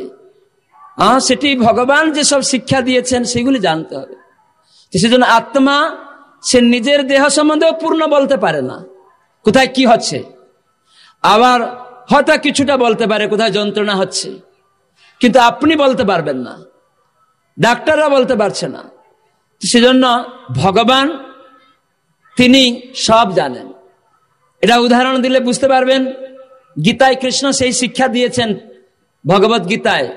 সেটি ভগবান যেসব শিক্ষা দিয়েছেন সেগুলি জানতে হবে। সেজন্য আত্মা সে নিজের দেহ সম্বন্ধেও পূর্ণ বলতে পারে না, কোথায় কি হচ্ছে। আবার হয়তো কিছুটা বলতে পারে কোথায় যন্ত্রণা হচ্ছে, কিন্তু আপনি বলতে পারবেন না, ডাক্তাররা বলতে পারছে না। সেজন্য ভগবান তিনি সব জানেন। এটা উদাহরণ দিলে বুঝতে পারবেন। গীতায় কৃষ্ণ সেই শিক্ষা দিয়েছেন, ভগবত গীতায়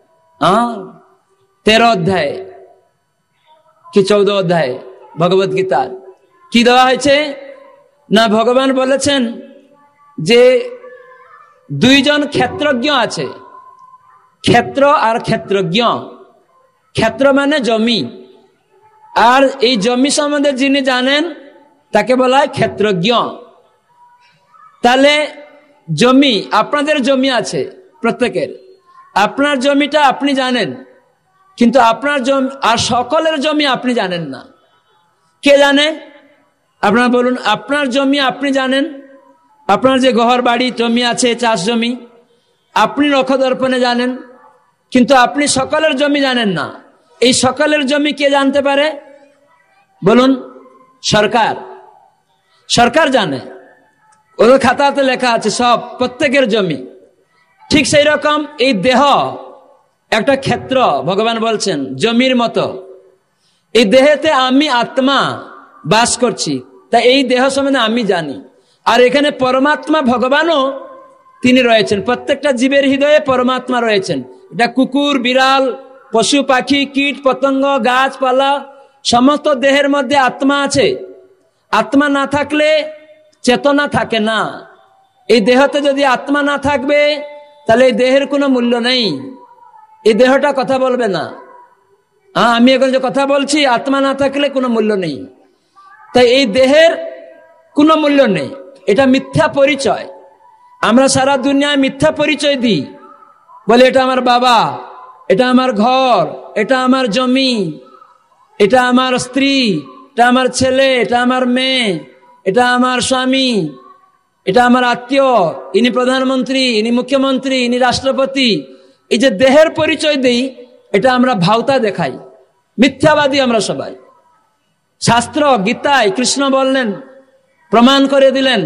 13 অধ্যায় কি 14 অধ্যায় ভগবত গীতার কি দেওয়া হয়েছে না, ভগবান বলেছেন যে 2 জন ক্ষেত্রজ্ঞ আছে, ক্ষেত্র আর ক্ষেত্রজ্ঞ। ক্ষেত্র মানে জমি, আর এই জমি সম্বন্ধে যিনি জানেন তাকে বলা হয় ক্ষেত্রজ্ঞ। তাহলে জমি, আপনাদের জমি আছে প্রত্যেকের, আপনার জমিটা আপনি জানেন, কিন্তু আপনার জমি আর সকলের জমি আপনি জানেন না। কে জানে? আপনারা বলুন, আপনার জমি আপনি জানেন, আপনার যে ঘর বাড়ি জমি আছে, চাষ জমি, আপনি নখদর্পণে জানেন, কিন্তু আপনি সকলের জমি জানেন না। এই সকলের জমি কে জানতে পারে বলুন? সরকার। সরকার জানে, ওদের খাতাতে লেখা আছে সব, প্রত্যেকের জমি। ঠিক সেই রকম এই দেহ একটা ক্ষেত্র, ভগবান বলছেন জমির মতো। এই দেহেতে আমি আত্মা বাস করছি, তা এই দেহ সম্বন্ধে আমি জানি। আর এখানে পরমাত্মা ভগবানও তিনি রয়েছেন, প্রত্যেকটা জীবের হৃদয়ে পরমাত্মা রয়েছেন। এটা কুকুর, বিড়াল, পশু পাখি, কীট পতঙ্গ, গাছপালা, সমস্ত দেহের মধ্যে আত্মা আছে। আত্মা না থাকলে চেতনা থাকে না। এই দেহতে যদি আত্মা না থাকবে তাহলে এই দেহের কোনো মূল্য নেই, এই দেহটা কথা বলবে না। আমি এখন যে কথা বলছি, আত্মা না থাকলে কোনো মূল্য নেই। তাই এই দেহের কোনো মূল্য নেই, এটা মিথ্যা পরিচয়। আমরা সারা দুনিয়ায় মিথ্যা পরিচয় দিই, বলে এটা আমার বাবা, এটা আমার ঘর, এটা আমার জমি, এটা আমার স্ত্রী, এটা আমার ছেলে, এটা আমার মেয়ে, এটা আমার স্বামী, এটা আমার আত্মীয়, ইনি প্রধানমন্ত্রী, ইনি মুখ্যমন্ত্রী, ইনি রাষ্ট্রপতি। এই যে দেহের পরিচয় দেই, এটা আমরা ভাওতা দেখাই, মিথ্যাবাদী আমরা সবাই। শাস্ত্র গীতায় কৃষ্ণ বললেন, প্রমাণ করে দিলেন।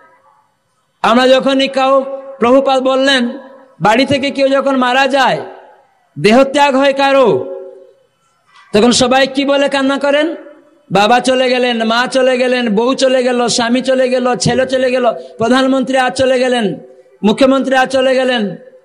আমরা যখনই প্রভুপাদ বললেন, বাড়ি থেকে কেউ যখন মারা যায়, দেহত্যাগ হয় কারো, তখন সবাই কি বলে কান্না করেন? বাবা চলে গেলেন, মা চলে গেলেন, বউ চলে গেল, স্বামী চলে গেল, ছেলে চলে গেল, প্রধানমন্ত্রী আজ চলে গেলেন, মুখ্যমন্ত্রী আজ চলে গেলেন।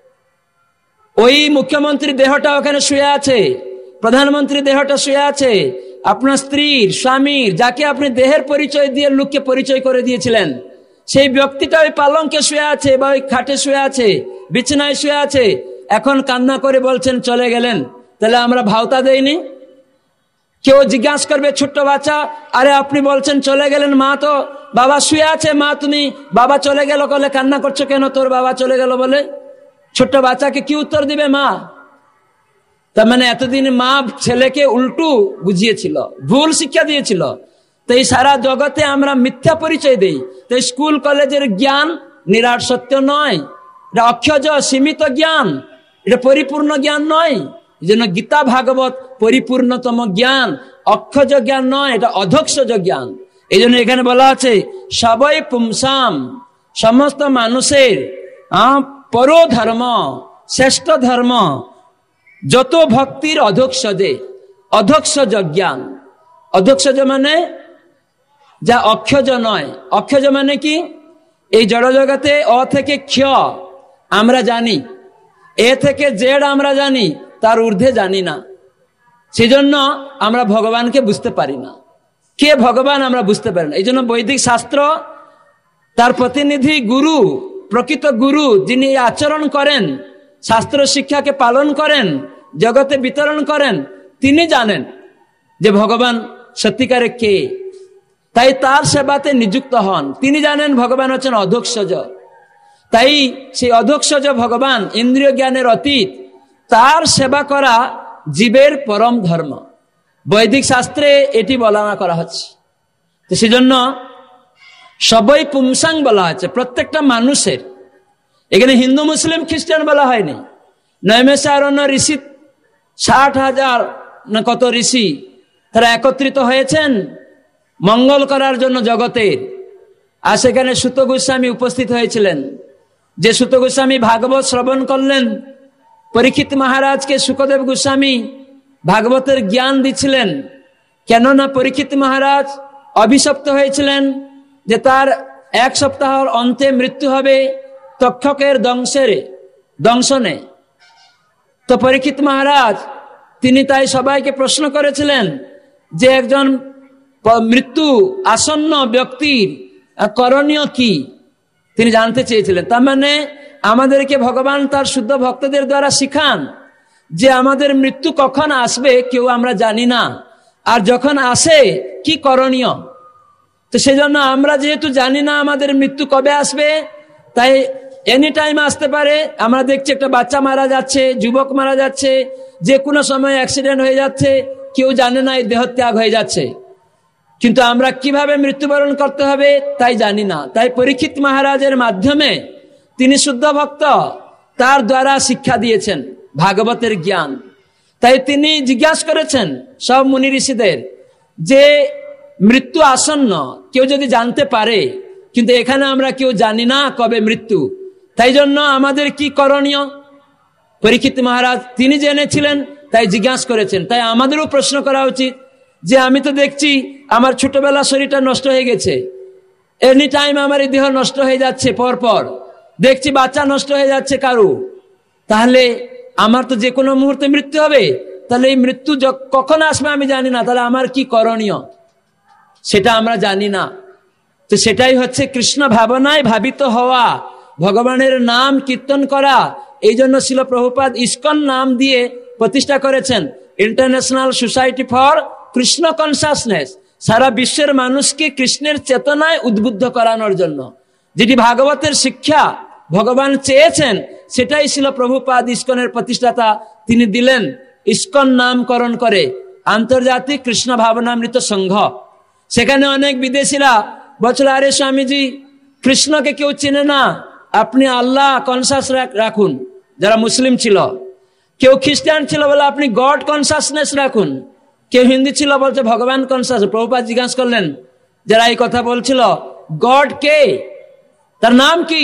ওই মুখ্যমন্ত্রী দেহটা ওখানে শুয়ে আছে, প্রধানমন্ত্রী দেহটা শুয়ে আছে, আপনার স্ত্রীর, স্বামীর, যাকে আপনি দেহের পরিচয় দিয়ে লোককে পরিচয় করে দিয়েছিলেন, সেই ব্যক্তিটা ওই পালঙ্কে শুয়ে আছে, বা ওই খাটে শুয়ে আছে, বিছানায় শুয়ে আছে। এখন কান্না করে বলছেন চলে গেলেন, তাহলে আমরা ভাওতা দেইনি? কেউ জিজ্ঞাসা করবে, ছোট্ট বাচ্চা, আরে আপনি বলছেন চলে গেলেন, মা তো বাবা শুয়ে আছে, মা তুমি বাবা চলে গেল বলে কান্না করছো কেন? তোর বাবা চলে গেল বলে ছোট্ট বাচ্চাকে কি উত্তর দিবে মা? তার মানে এতদিন মা ছেলেকে উল্টু বুঝিয়েছিল, ভুল শিক্ষা দিয়েছিল। তো এই সারা জগতে আমরা মিথ্যা পরিচয় দেই। তো স্কুল কলেজের জ্ঞান নিরাট সত্য নয়, এটা অক্ষজ সীমিত জ্ঞান, এটা পরিপূর্ণ জ্ঞান নয়। এই জন্য গীতা ভাগবত পরিপূর্ণতম জ্ঞান, অক্ষজ জ্ঞান নয়, এটা অধক্ষজ জ্ঞান। এই জন্য এখানে বলা আছে সবাই পুংসাম, সমস্ত মানুষের পরো ধর্ম, শ্রেষ্ঠ ধর্ম, যত ভক্তির অধক্ষজে, অধক্ষজ জ্ঞান। অধক্ষজ মানে যা অক্ষজ নয়। অক্ষজ মানে কি? এই জড় জগতে অ থেকে ক্ষ আমরা জানি, এ থেকে জেড আমরা জানি, তার ঊর্ধ্বে জানি না। সেজন্য আমরা ভগবানকে বুঝতে পারি না। কে ভগবান আমরা বুঝতে পারি না। এই জন্য বৈদিক শাস্ত্র তার প্রতিনিধি গুরু, প্রকৃত গুরু যিনি আচরণ করেন, শাস্ত্র শিক্ষাকে পালন করেন, জগতে বিতরণ করেন, তিনি জানেন যে ভগবান সত্যিকারে কে, তাই তার সেবাতে নিযুক্ত হন। তিনি জানেন ভগবান হচ্ছেন অধক্ষজ, তাই সেই অধক্ষজ ভগবান ইন্দ্রিয় জ্ঞানের অতীত, তার সেবা করা জীবের পরম ধর্ম। বৈদিক শাস্ত্রে এটি বর্ণনা করা হচ্ছে। তো সেজন্য সবাই পুংসাং বলা হচ্ছে, প্রত্যেকটা মানুষের। এখানে হিন্দু, মুসলিম, খ্রিস্টান বলা হয়নি। নৈমিষারণ্য ঋষি 60,000 না কত ঋষি তারা একত্রিত হয়েছেন মঙ্গল করার জন্য জগতের। আর সেখানে সুত গোস্বামী উপস্থিত হয়েছিলেন। যে সুত গোস্বামী ভাগবত শ্রবণ করলেন, পরীক্ষিত মহারাজকে সুখদেব গোস্বামী ভাগবতের জ্ঞান দিচ্ছিলেন। কেননা পরীক্ষিত মহারাজ অভিশপ্ত হয়েছিলেন যে তার 1 সপ্তাহের অন্তে মৃত্যু হবে তক্ষকের দংশনে। তো পরীক্ষিত মহারাজ তিনি তাই সবাইকে প্রশ্ন করেছিলেন যে একজন মৃত্যু আসন্ন ব্যক্তির করণীয় কি, তিনি জানতে চেয়েছিলেন। তার মানে আমাদেরকে ভগবান তার শুদ্ধ ভক্তদের দ্বারা শিখান যে আমাদের মৃত্যু কখন আসবে কেউ আমরা জানি না, আর যখন আসে কি করণীয়। তো সেজন্য আমরা যেহেতু জানি না আমাদের মৃত্যু কবে আসবে, তাই এনি টাইম আসতে পারে। আমরা দেখছি একটা বাচ্চা মারা যাচ্ছে, যুবক মারা যাচ্ছে, যে কোনো সময় অ্যাক্সিডেন্ট হয়ে যাচ্ছে, কেউ জানে না, এই দেহত্যাগ হয়ে যাচ্ছে। কিন্তু আমরা কিভাবে মৃত্যুবরণ করতে হবে তাই জানি না। তাই পরীক্ষিত মহারাজের মাধ্যমে তিনি শুদ্ধ ভক্ত, তার দ্বারা শিক্ষা দিয়েছেন ভাগবতের জ্ঞান। তাই তিনি জিজ্ঞাসা করেছেন সব মুনি ঋষিদের যে মৃত্যু আসন্ন কেউ যদি জানতে পারে, কিন্তু এখানে আমরা কেউ জানি না কবে মৃত্যু, তাই জন্য আমাদের কি করণীয়। পরীক্ষিত মহারাজ তিনি জেনেছিলেন, তাই জিজ্ঞাসা করেছেন। তাই আমাদেরও প্রশ্ন করা উচিত যে আমি তো দেখছি আমার ছোটবেলা শরীরটা নষ্ট হয়ে গেছে, এনি টাইম আমার এই দেহ নষ্ট হয়ে যাচ্ছে, পরপর দেখছি বাচ্চা নষ্ট হয়ে যাচ্ছে কারু, তাহলে আমার তো যে কোনো মুহূর্তে মৃত্যু হবে। তাহলে এই মৃত্যু কখন আসবে আমি জানি না, তাহলে আমার কি করণীয় সেটা আমরা জানি না। তো সেটাই হচ্ছে কৃষ্ণ ভাবনায় ভাবিত হওয়া, ভগবানের নাম কীর্তন করা। এই জন্য শিল প্রভুপাদ ইসকন নাম দিয়ে প্রতিষ্ঠা করেছেন, international society for Krishna consciousness, সারা বিশ্বের মানুষকে কৃষ্ণের চেতনায় উদ্বুদ্ধ করানোর জন্য। যেটি ভাগবতের শিক্ষা ভগবান চেয়েছেন সেটাই শিল প্রভুপাদ ইসকনের প্রতিষ্ঠাতা তিনি দিলেন, ইসকন নামকরণ করে আন্তর্জাতিক কৃষ্ণ ভাবনামৃত সংঘ। সেখানে অনেক বিদেশিরা বলছিল, আরে স্বামীজি কৃষ্ণকে কেউ চেনে না, আপনি আল্লাহ কনসাস রাখুন। যারা মুসলিম ছিল, কেউ খ্রিস্টান ছিল বলে আপনি গড কনসাসনেস রাখুন, কেউ হিন্দু ছিল বলছে ভগবান কনসাস। প্রভুপাদ জিজ্ঞাসা করলেন, যারা এই কথা বলছিল, গড কে, তার নাম কি?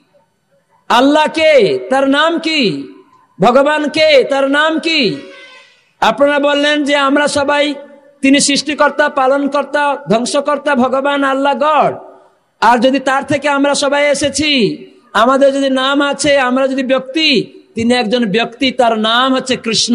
আল্লাহ কে, তার নাম কি? ভগবান কে, তার নাম কি? আপনারা বললেন যে আমরা সবাই তিনি সৃষ্টিকর্তা, পালনকর্তা, ধ্বংসকর্তা, ভগবান আল্লাহ গড। আর যদি তার থেকে আমরা সবাই এসেছি, আমাদের যদি নাম আছে, আমরা যদি ব্যক্তি, তিনি একজন ব্যক্তি, তার নাম হচ্ছে কৃষ্ণ।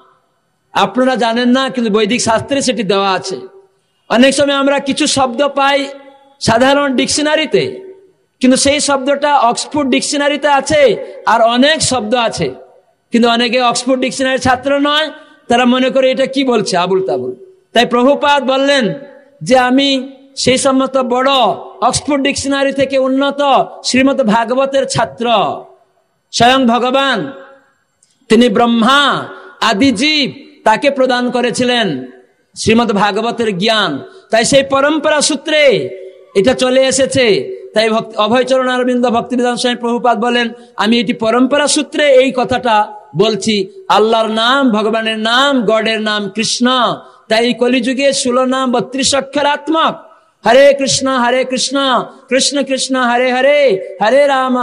আপনারা জানেন না, কিন্তু বৈদিক শাস্ত্রে সেটি দেওয়া আছে। অনেক সময় আমরা কিছু শব্দ পাই সাধারণ ডিকশনারিতে, কিন্তু সেই শব্দটা অক্সফোর্ড ডিকশনারিতে আছে, আর অনেক শব্দ আছে, কিন্তু অনেকে অক্সফোর্ড ডিকশনারির ছাত্র নয়, তারা মনে করে এটা কি বলছে আবুল তাবুল। তাই প্রভুপাদ বললেন যে আমি সেই সমস্ত বড় অক্সফোর্ড ডিকশনারি থেকে উন্নত শ্রীমদ ভাগবতের ছাত্র। স্বয়ং ভগবান তিনি ব্রহ্মা আদি জীব, তাকে প্রদান করেছিলেন শ্রীমদ ভাগবতের জ্ঞান। তাই সেই পরম্পরা সূত্রে এটা চলে এসেছে। তাই অভয়চরণ অরবিন্দ ভক্তিবেদান্ত স্বামী প্রভুপাদ বলেন, আমি এটি পরম্পরা সূত্রে এই কথাটা বলছি। আল্লাহর নাম, ভগবানের নাম, গডের নাম কৃষ্ণ। তাই কলিযুগে 16 নাম 32 অক্ষরাত্মক। হরে কৃষ্ণ কৃষ্ণ কৃষ্ণ হরে হরে, হরে রাম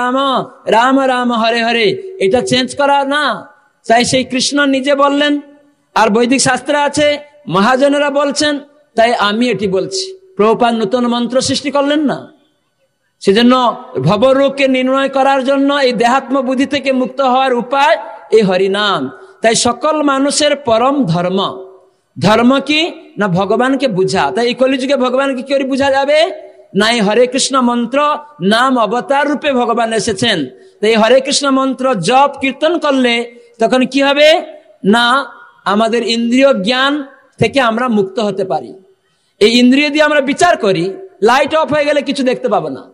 রাম রাম হরে হরে। এটা চেঞ্জ করা না। তাই সেই কৃষ্ণ নিজে বললেন, আর বৈদিক শাস্ত্রে আছে, মহাজনেরা বলছেন, তাই আমি এটি বলছি। প্রভুপাদ নতুন মন্ত্র সৃষ্টি করলেন না, সেজন্য ভবরোগকে নির্ণয় করার জন্য এই দেহাত্ম বুদ্ধি থেকে মুক্ত হওয়ার উপায় এই হরিনাম। তাই সকল মানুষের পরম ধর্ম, ধর্ম কি না ভগবানকে বুঝা। তাই এই কলিযুগে ভগবানকে কি করে বুঝা যাবে না? এই হরে কৃষ্ণ মন্ত্র নাম অবতার রূপে ভগবান এসেছেন। তাই হরে কৃষ্ণ মন্ত্র জপ কীর্তন করলে তখন কি হবে না, আমাদের ইন্দ্রিয় জ্ঞান থেকে আমরা মুক্ত হতে পারি। এই ইন্দ্রিয় দিয়ে আমরা বিচার করি, লাইট অফ হয়ে গেলে কিছু দেখতে পাবো না,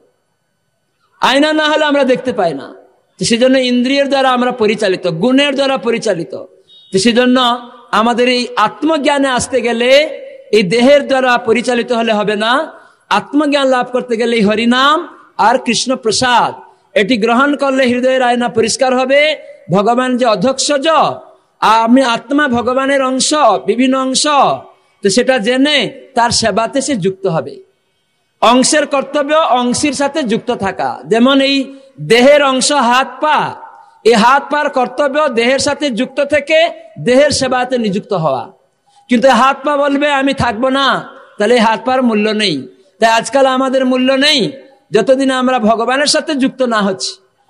আয়না না হলে আমরা দেখতে পাই না। তো সেজন্য ইন্দ্রিয়ের দ্বারা আমরা পরিচালিত, গুণের দ্বারা পরিচালিত। তো সেজন্য আমাদের এই আত্মজ্ঞানে আসতে গেলে এই দেহের দ্বারা পরিচালিত হলে হবে না। আত্মজ্ঞান লাভ করতে গেলে এই হরিনাম আর কৃষ্ণ প্রসাদ এটি গ্রহণ করলে হৃদয়ের আয়না পরিষ্কার হবে। ভগবান যে অধ্যক্ষজ, আমি আত্মা ভগবানের অংশ, বিভিন্ন অংশ, তো সেটা জেনে তার সেবাতে সে যুক্ত হবে। অংশের কর্তব্য অংশীর সাথে যুক্ত থাকা। যেমন এই দেহের অংশ হাত পা, এই হাত পার কর্তব্য দেহের সাথে যুক্ত থেকে দেহের সেবাতে নিযুক্ত হওয়া। কিন্তু হাত পা বলবে আমি থাকবো না, তাহলে হাত পার মূল্য নেই। তাই আজকাল আমাদের মূল্য নেই যতদিন আমরা ভগবানের সাথে যুক্ত না হচ্ছি।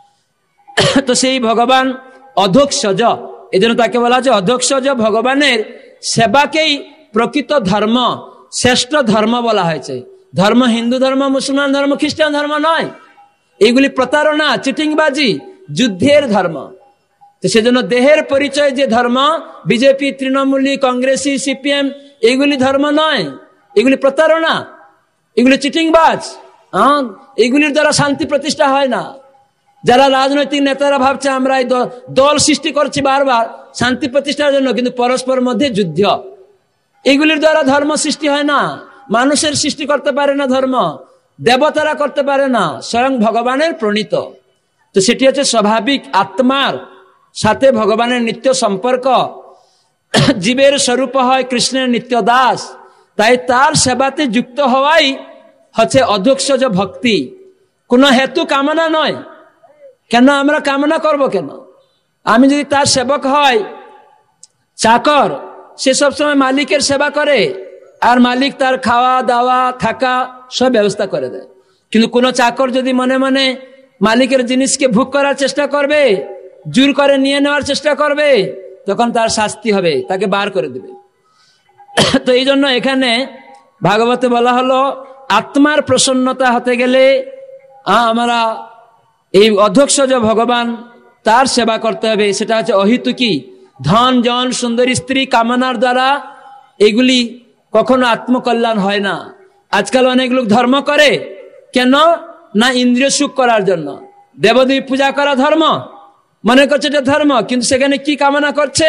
তো সেই ভগবান অধোক্ষজ, এই জন্য তাকে বলা হচ্ছে অধোক্ষজ। ভগবানের সেবাকেই প্রকৃত ধর্ম, শ্রেষ্ঠ ধর্ম বলা হয়েছে। ধর্ম হিন্দু ধর্ম, মুসলমান ধর্ম, খ্রিস্টান ধর্ম নয়। এইগুলি প্রতারণা, চিটিংবাজি, যুদ্ধের ধর্ম। তো সেজন্য দেহের পরিচয় যে ধর্ম, বিজেপি, তৃণমূলী, কংগ্রেসি, সিপিএম, এইগুলি ধর্ম নয়, এগুলি প্রতারণা, এগুলি চিটিংবাজ। এইগুলির দ্বারা শান্তি প্রতিষ্ঠা হয় না। যারা রাজনৈতিক নেতারা ভাবছে আমরা এই দল সৃষ্টি করছি বারবার শান্তি প্রতিষ্ঠার জন্য, কিন্তু পরস্পর মধ্যে যুদ্ধ। এগুলির দ্বারা ধর্ম সৃষ্টি হয় না। মানুষের সৃষ্টি করতে পারে না ধর্ম, দেবতারা করতে পারে না, স্বয়ং ভগবানের প্রণীত। তো সেটি হচ্ছে স্বাভাবিক আত্মার সাথে ভগবানের নিত্য সম্পর্ক। জীবের স্বরূপ হয় কৃষ্ণের নিত্য দাস, তাই তার সেবাতে যুক্ত হওয়াই হচ্ছে অধোক্ষজ ভক্তি। কোনো হেতু কামনা নয়। কেন আমরা কামনা করব? কেন আমি যদি তার সেবক হয়, চাকর, সে সবসময় মালিকের সেবা করে আর মালিক তার খাওয়া দাওয়া থাকা সব ব্যবস্থা করে দেয়। কিন্তু কোন চাকর যদি মনে মনে মালিকের জিনিসকে ভোগ করার চেষ্টা করবে, জোর করে নিয়ে নেওয়ার চেষ্টা করবে, তখন তার শাস্তি হবে, তাকে বার করে দেবে। তো এই জন্য এখানে ভাগবতে বলা হলো আত্মার প্রসন্নতা হতে গেলে আমরা এই অধ্যক্ষ যে ভগবান তার সেবা করতে হবে। সেটা হচ্ছে অহিতুকি ধন জন সুন্দরী স্ত্রী কামনার দ্বারা এগুলি কখনো আত্মকল্যাণ হয় না। আজকাল অনেক লোক ধর্ম করে কেন না ইন্দ্রিয় সুখ করার জন্য। দেবদেবী পূজা করা ধর্ম মনে করছে এটা ধর্ম, কিন্তু সেখানে কি কামনা করছে?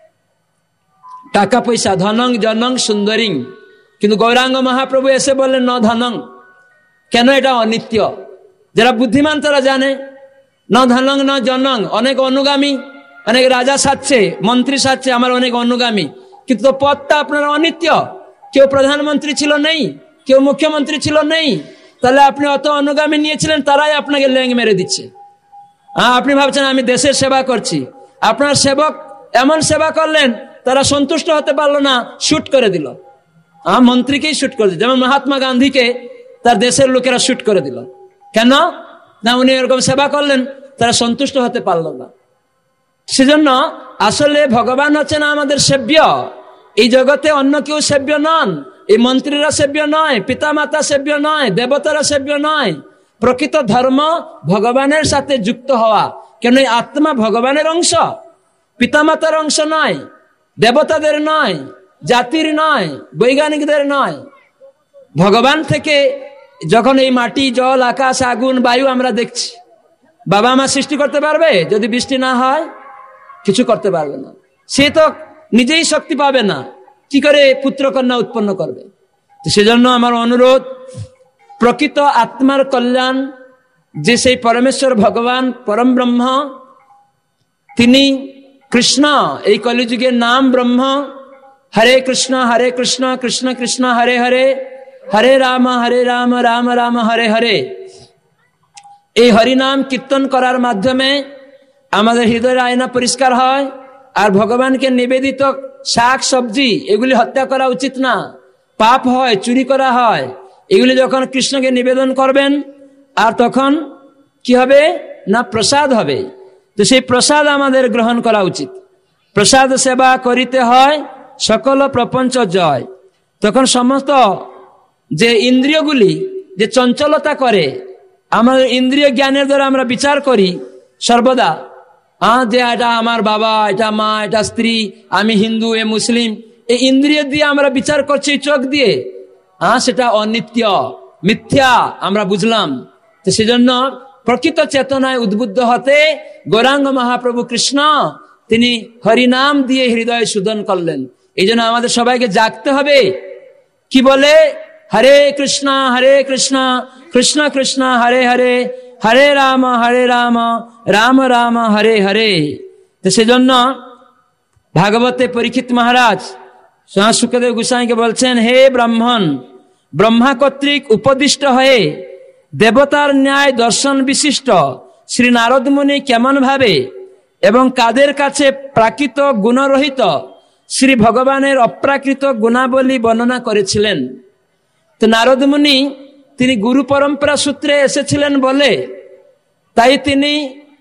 টাকা পয়সা, ধনং জনং সুন্দরী। কিন্তু গৌরাঙ্গ মহাপ্রভু এসে বললেন ন ধনং। কেন? এটা অনিত্য। যারা বুদ্ধিমান তারা জানে ন ধনং ন জনং। অনেক অনুগামী, অনেক রাজা সাজছে, মন্ত্রী সাজছে, আমার অনেক অনুগামী, কিন্তু পদটা আপনার অনিত্য। কেউ প্রধানমন্ত্রী ছিল নেই, কেউ মুখ্যমন্ত্রী ছিল নেই, তাহলে আপনি অত অনুগামী নিয়েছিলেন, তারাই আপনাকে লেং মেরে দিচ্ছে। আপনি ভাবছেন আমি দেশের সেবা করছি, আপনার সেবক এমন সেবা করলেন তারা সন্তুষ্ট হতে পারলো না, শুট করে দিল। মন্ত্রীকেই শুট করে দিল। যেমন মহাত্মা গান্ধীকে তার দেশের লোকেরা শুট করে দিল। কেন না উনি এরকম সেবা করলেন, তারা সন্তুষ্ট হতে পারলো না। সেজন্য আসলে ভগবান হচ্ছেন আমাদের সেব্য। এই জগতে অন্য কেউ সেব্য নন। এই মন্ত্রীরা সেব্য নয়, পিতামাতা সেব্য নয়, দেবতারা সেব্য নয়। প্রকৃত ধর্ম ভগবানের সাথে যুক্ত হওয়া। কেন এই আত্মা ভগবানের অংশ, পিতামাতার অংশ নয়, দেবতাদের নয়, জাতির নয়, বৈজ্ঞানিকদের নয়। ভগবান থেকে যখন এই মাটি জল আকাশ আগুন বায়ু আমরা দেখছি, বাবা মা সৃষ্টি করতে পারবে? যদি বৃষ্টি না হয় কিছু করতে পারবে না। সে তো নিজেই শক্তি পাবে না, কি করে পুত্র কন্যা উৎপন্ন করবে? তো সেজন্য আমার অনুরোধ, প্রকৃত আত্মার কল্যাণ যে সেই পরমেশ্বর ভগবান পরম ব্রহ্ম, তিনি কৃষ্ণ, এই কলিযুগের নাম ব্রহ্ম। হরে কৃষ্ণ কৃষ্ণ কৃষ্ণ হরে হরে, হরে রাম রাম রাম হরে হরে। এই হরিনাম কীর্তন করার মাধ্যমে আমাদের হৃদয়ের আয়না পরিষ্কার হয়। আর ভগবানকে নিবেদিত শাক সবজি এগুলি হত্যা করা উচিত না, পাপ হয়, চুরি করা হয়। এগুলি যখন কৃষ্ণকে নিবেদন করবেন, আর তখন কি হবে না প্রসাদ হবে। তো সেই প্রসাদ আমাদের গ্রহণ করা উচিত। প্রসাদ সেবা করিতে হয় সকল প্রপঞ্চ জয়। তখন সমস্ত যে ইন্দ্রিয়গুলি যে চঞ্চলতা করে, আমাদের ইন্দ্রিয় জ্ঞানের দ্বারা আমরা বিচার করি সর্বদা, যে এটা আমার বাবা, এটা মা, এটা স্ত্রী, আমি হিন্দু, এ মুসলিম, এই ইন্দ্রিয় দিয়ে আমরা বিচার করছি চোখ দিয়ে, সেটা অনিত্য, মিথ্যা আমরা বুঝলাম। তো সেজন্য প্রকৃত চেতনায় উদ্বুদ্ধ হতে গৌরাঙ্গ মহাপ্রভু কৃষ্ণ তিনি হরিনাম দিয়ে হৃদয় শোধন করলেন। এই জন্য আমাদের সবাইকে জাগতে হবে। কি বলে? হরে কৃষ্ণ কৃষ্ণ কৃষ্ণ হরে হরে, হরে রাম রাম রাম হরে হরে। তো সেজন্য ভাগবতে পরীক্ষিত মহারাজ সুখদেব গোস্বামীকে বলছেন, হে ব্রাহ্মণ, ব্রহ্মা কর্তৃক উপদিষ্ট হয়ে দেবতার ন্যায় দর্শন বিশিষ্ট শ্রী নারদ মুনি কেমন ভাবে এবং কাদের কাছে প্রাকৃত গুণরহিত শ্রী ভগবানের অপ্রাকৃত গুণাবলী বর্ণনা করেছিলেন। তো নারদ মুনি তিনি গুরু পরম্পরা সূত্রে এসেছিলেন বলে, তাই তিনি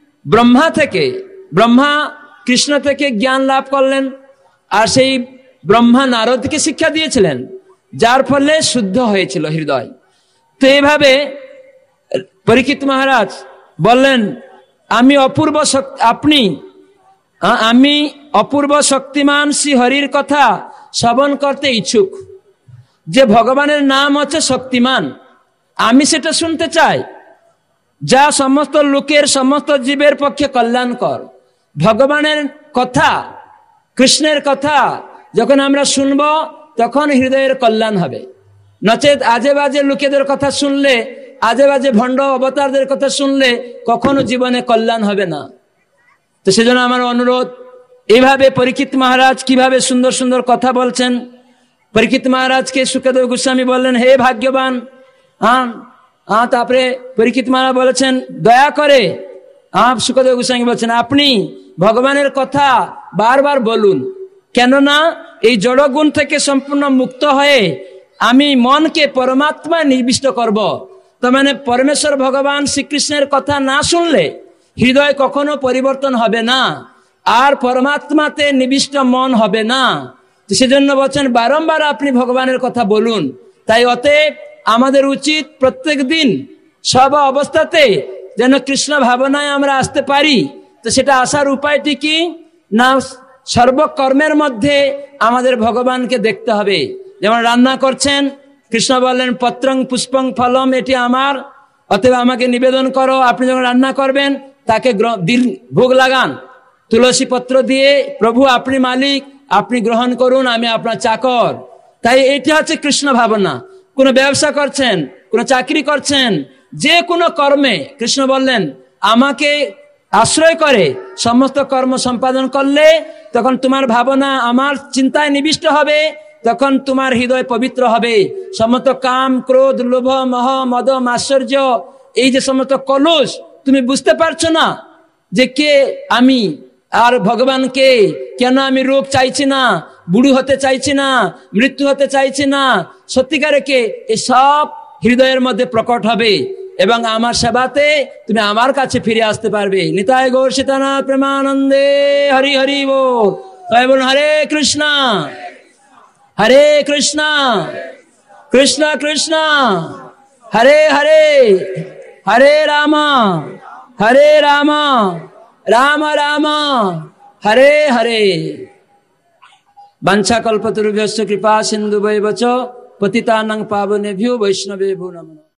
ব্রহ্মা কৃষ্ণ থেকে জ্ঞান লাভ করলেন, আর সেই ব্রহ্মা নারদকে শিক্ষা দিয়েছিলেন, যার ফলে শুদ্ধ হয়েছিল হৃদয়। তো এইভাবে পরীক্ষিত মহারাজ বললেন, আমি অপূর্ব শক্তিমান শ্রী হরির কথা শ্রবণ করতে ইচ্ছুক। যে ভগবানের নাম হচ্ছে শক্তিমান, আমি সেটা শুনতে চাই, যা সমস্ত লোকের সমস্ত জীবের পক্ষে কল্যাণকর। ভগবানের কথা, কৃষ্ণের কথা যখন আমরা শুনবো তখন হৃদয়ের কল্যাণ হবে। নচেত আজে বাজে লোকেদের কথা শুনলে, আজে বাজে ভণ্ড অবতারদের কথা শুনলে কখনো জীবনে কল্যাণ হবে না। তো সেজন্য আমার অনুরোধ, এইভাবে পরীক্ষিত মহারাজ কিভাবে সুন্দর সুন্দর কথা বলছেন। পরীক্ষিত মহারাজকে সুখদেব গোস্বামী বললেন, হে ভাগ্যবান। তারপরে পরীক্ষিত মহারাজ বলেছেন, দয়া করে। সুখদেব গোস্বামী বলছেন, আপনি ভগবানের কথা বারবার বলুন, কেননা এই জড়গুণ থেকে সম্পূর্ণ মুক্ত হয়ে আমি মনকে পরমাত্মায় নিবিষ্ট করব। তার মানে পরমেশ্বর ভগবান শ্রীকৃষ্ণের কথা না শুনলে হৃদয় কখনো পরিবর্তন হবে না, আর পরমাত্মাতে নিবিষ্ট মন হবে না। সেজন্য বলছেন বারংবার আপনি ভগবানের কথা বলুন। তাই অতএব আমাদের উচিত প্রত্যেক দিন সব অবস্থাতে যেন কৃষ্ণ ভাবনায় আমরা আসতে পারি। তো সেটা আসার উপায়টি কি না, সর্বকর্মের মধ্যে আমাদের ভগবানকে দেখতে হবে। যেমন রান্না করছেন, কৃষ্ণ বললেন পত্রং পুষ্পং ফলম, এটি আমার, অতএব আমাকে নিবেদন করো। আপনি যখন রান্না করবেন তাকে ভোগ লাগান তুলসী পত্র দিয়ে, প্রভু আপনি মালিক, আপনি গ্রহণ করুন, আমি আপনার চাকর। তাই এটা হচ্ছে কৃষ্ণ ভাবনা। কোন ব্যবসা করছেন, কোন চাকরি করছেন, যে কোনো কর্মে কৃষ্ণ বললেন আমাকে আশ্রয় করে সমস্ত কর্ম সম্পাদন করলে তখন তোমার ভাবনা আমার চিন্তায় নিবিষ্ট হবে, তখন তোমার হৃদয় পবিত্র হবে। সমস্ত কাম, ক্রোধ, লোভ, মোহ, মদ, মাৎসর্য, এই যে সমস্ত কলুষ, তুমি বুঝতে পারছো না যে কে আমি আর ভগবানকে, কেন আমি রোগ চাইছি না, বুড়ো হতে চাইছি না, মৃত্যু হতে চাইছি না, সত্যিকারে কে, এসব হৃদয়ের মধ্যে প্রকট হবে এবং আমার সেবাতে তুমি আমার কাছে ফিরে আসতে পারবে। নিতাই গৌর সীতানাথ প্রেমানন্দে হরি হরি বল। তাই বলুন হরে কৃষ্ণ হরে কৃষ্ণ কৃষ্ণ কৃষ্ণ হরে হরে, হরে রাম রাম রাম হরে হরে। বাঞ্ছা কল্পতরুভ্যশ্চ কৃপা সিন্ধুভৈব চ পতিতানাং পাবনেভ্যো বৈষ্ণবেভ্যো নমঃ।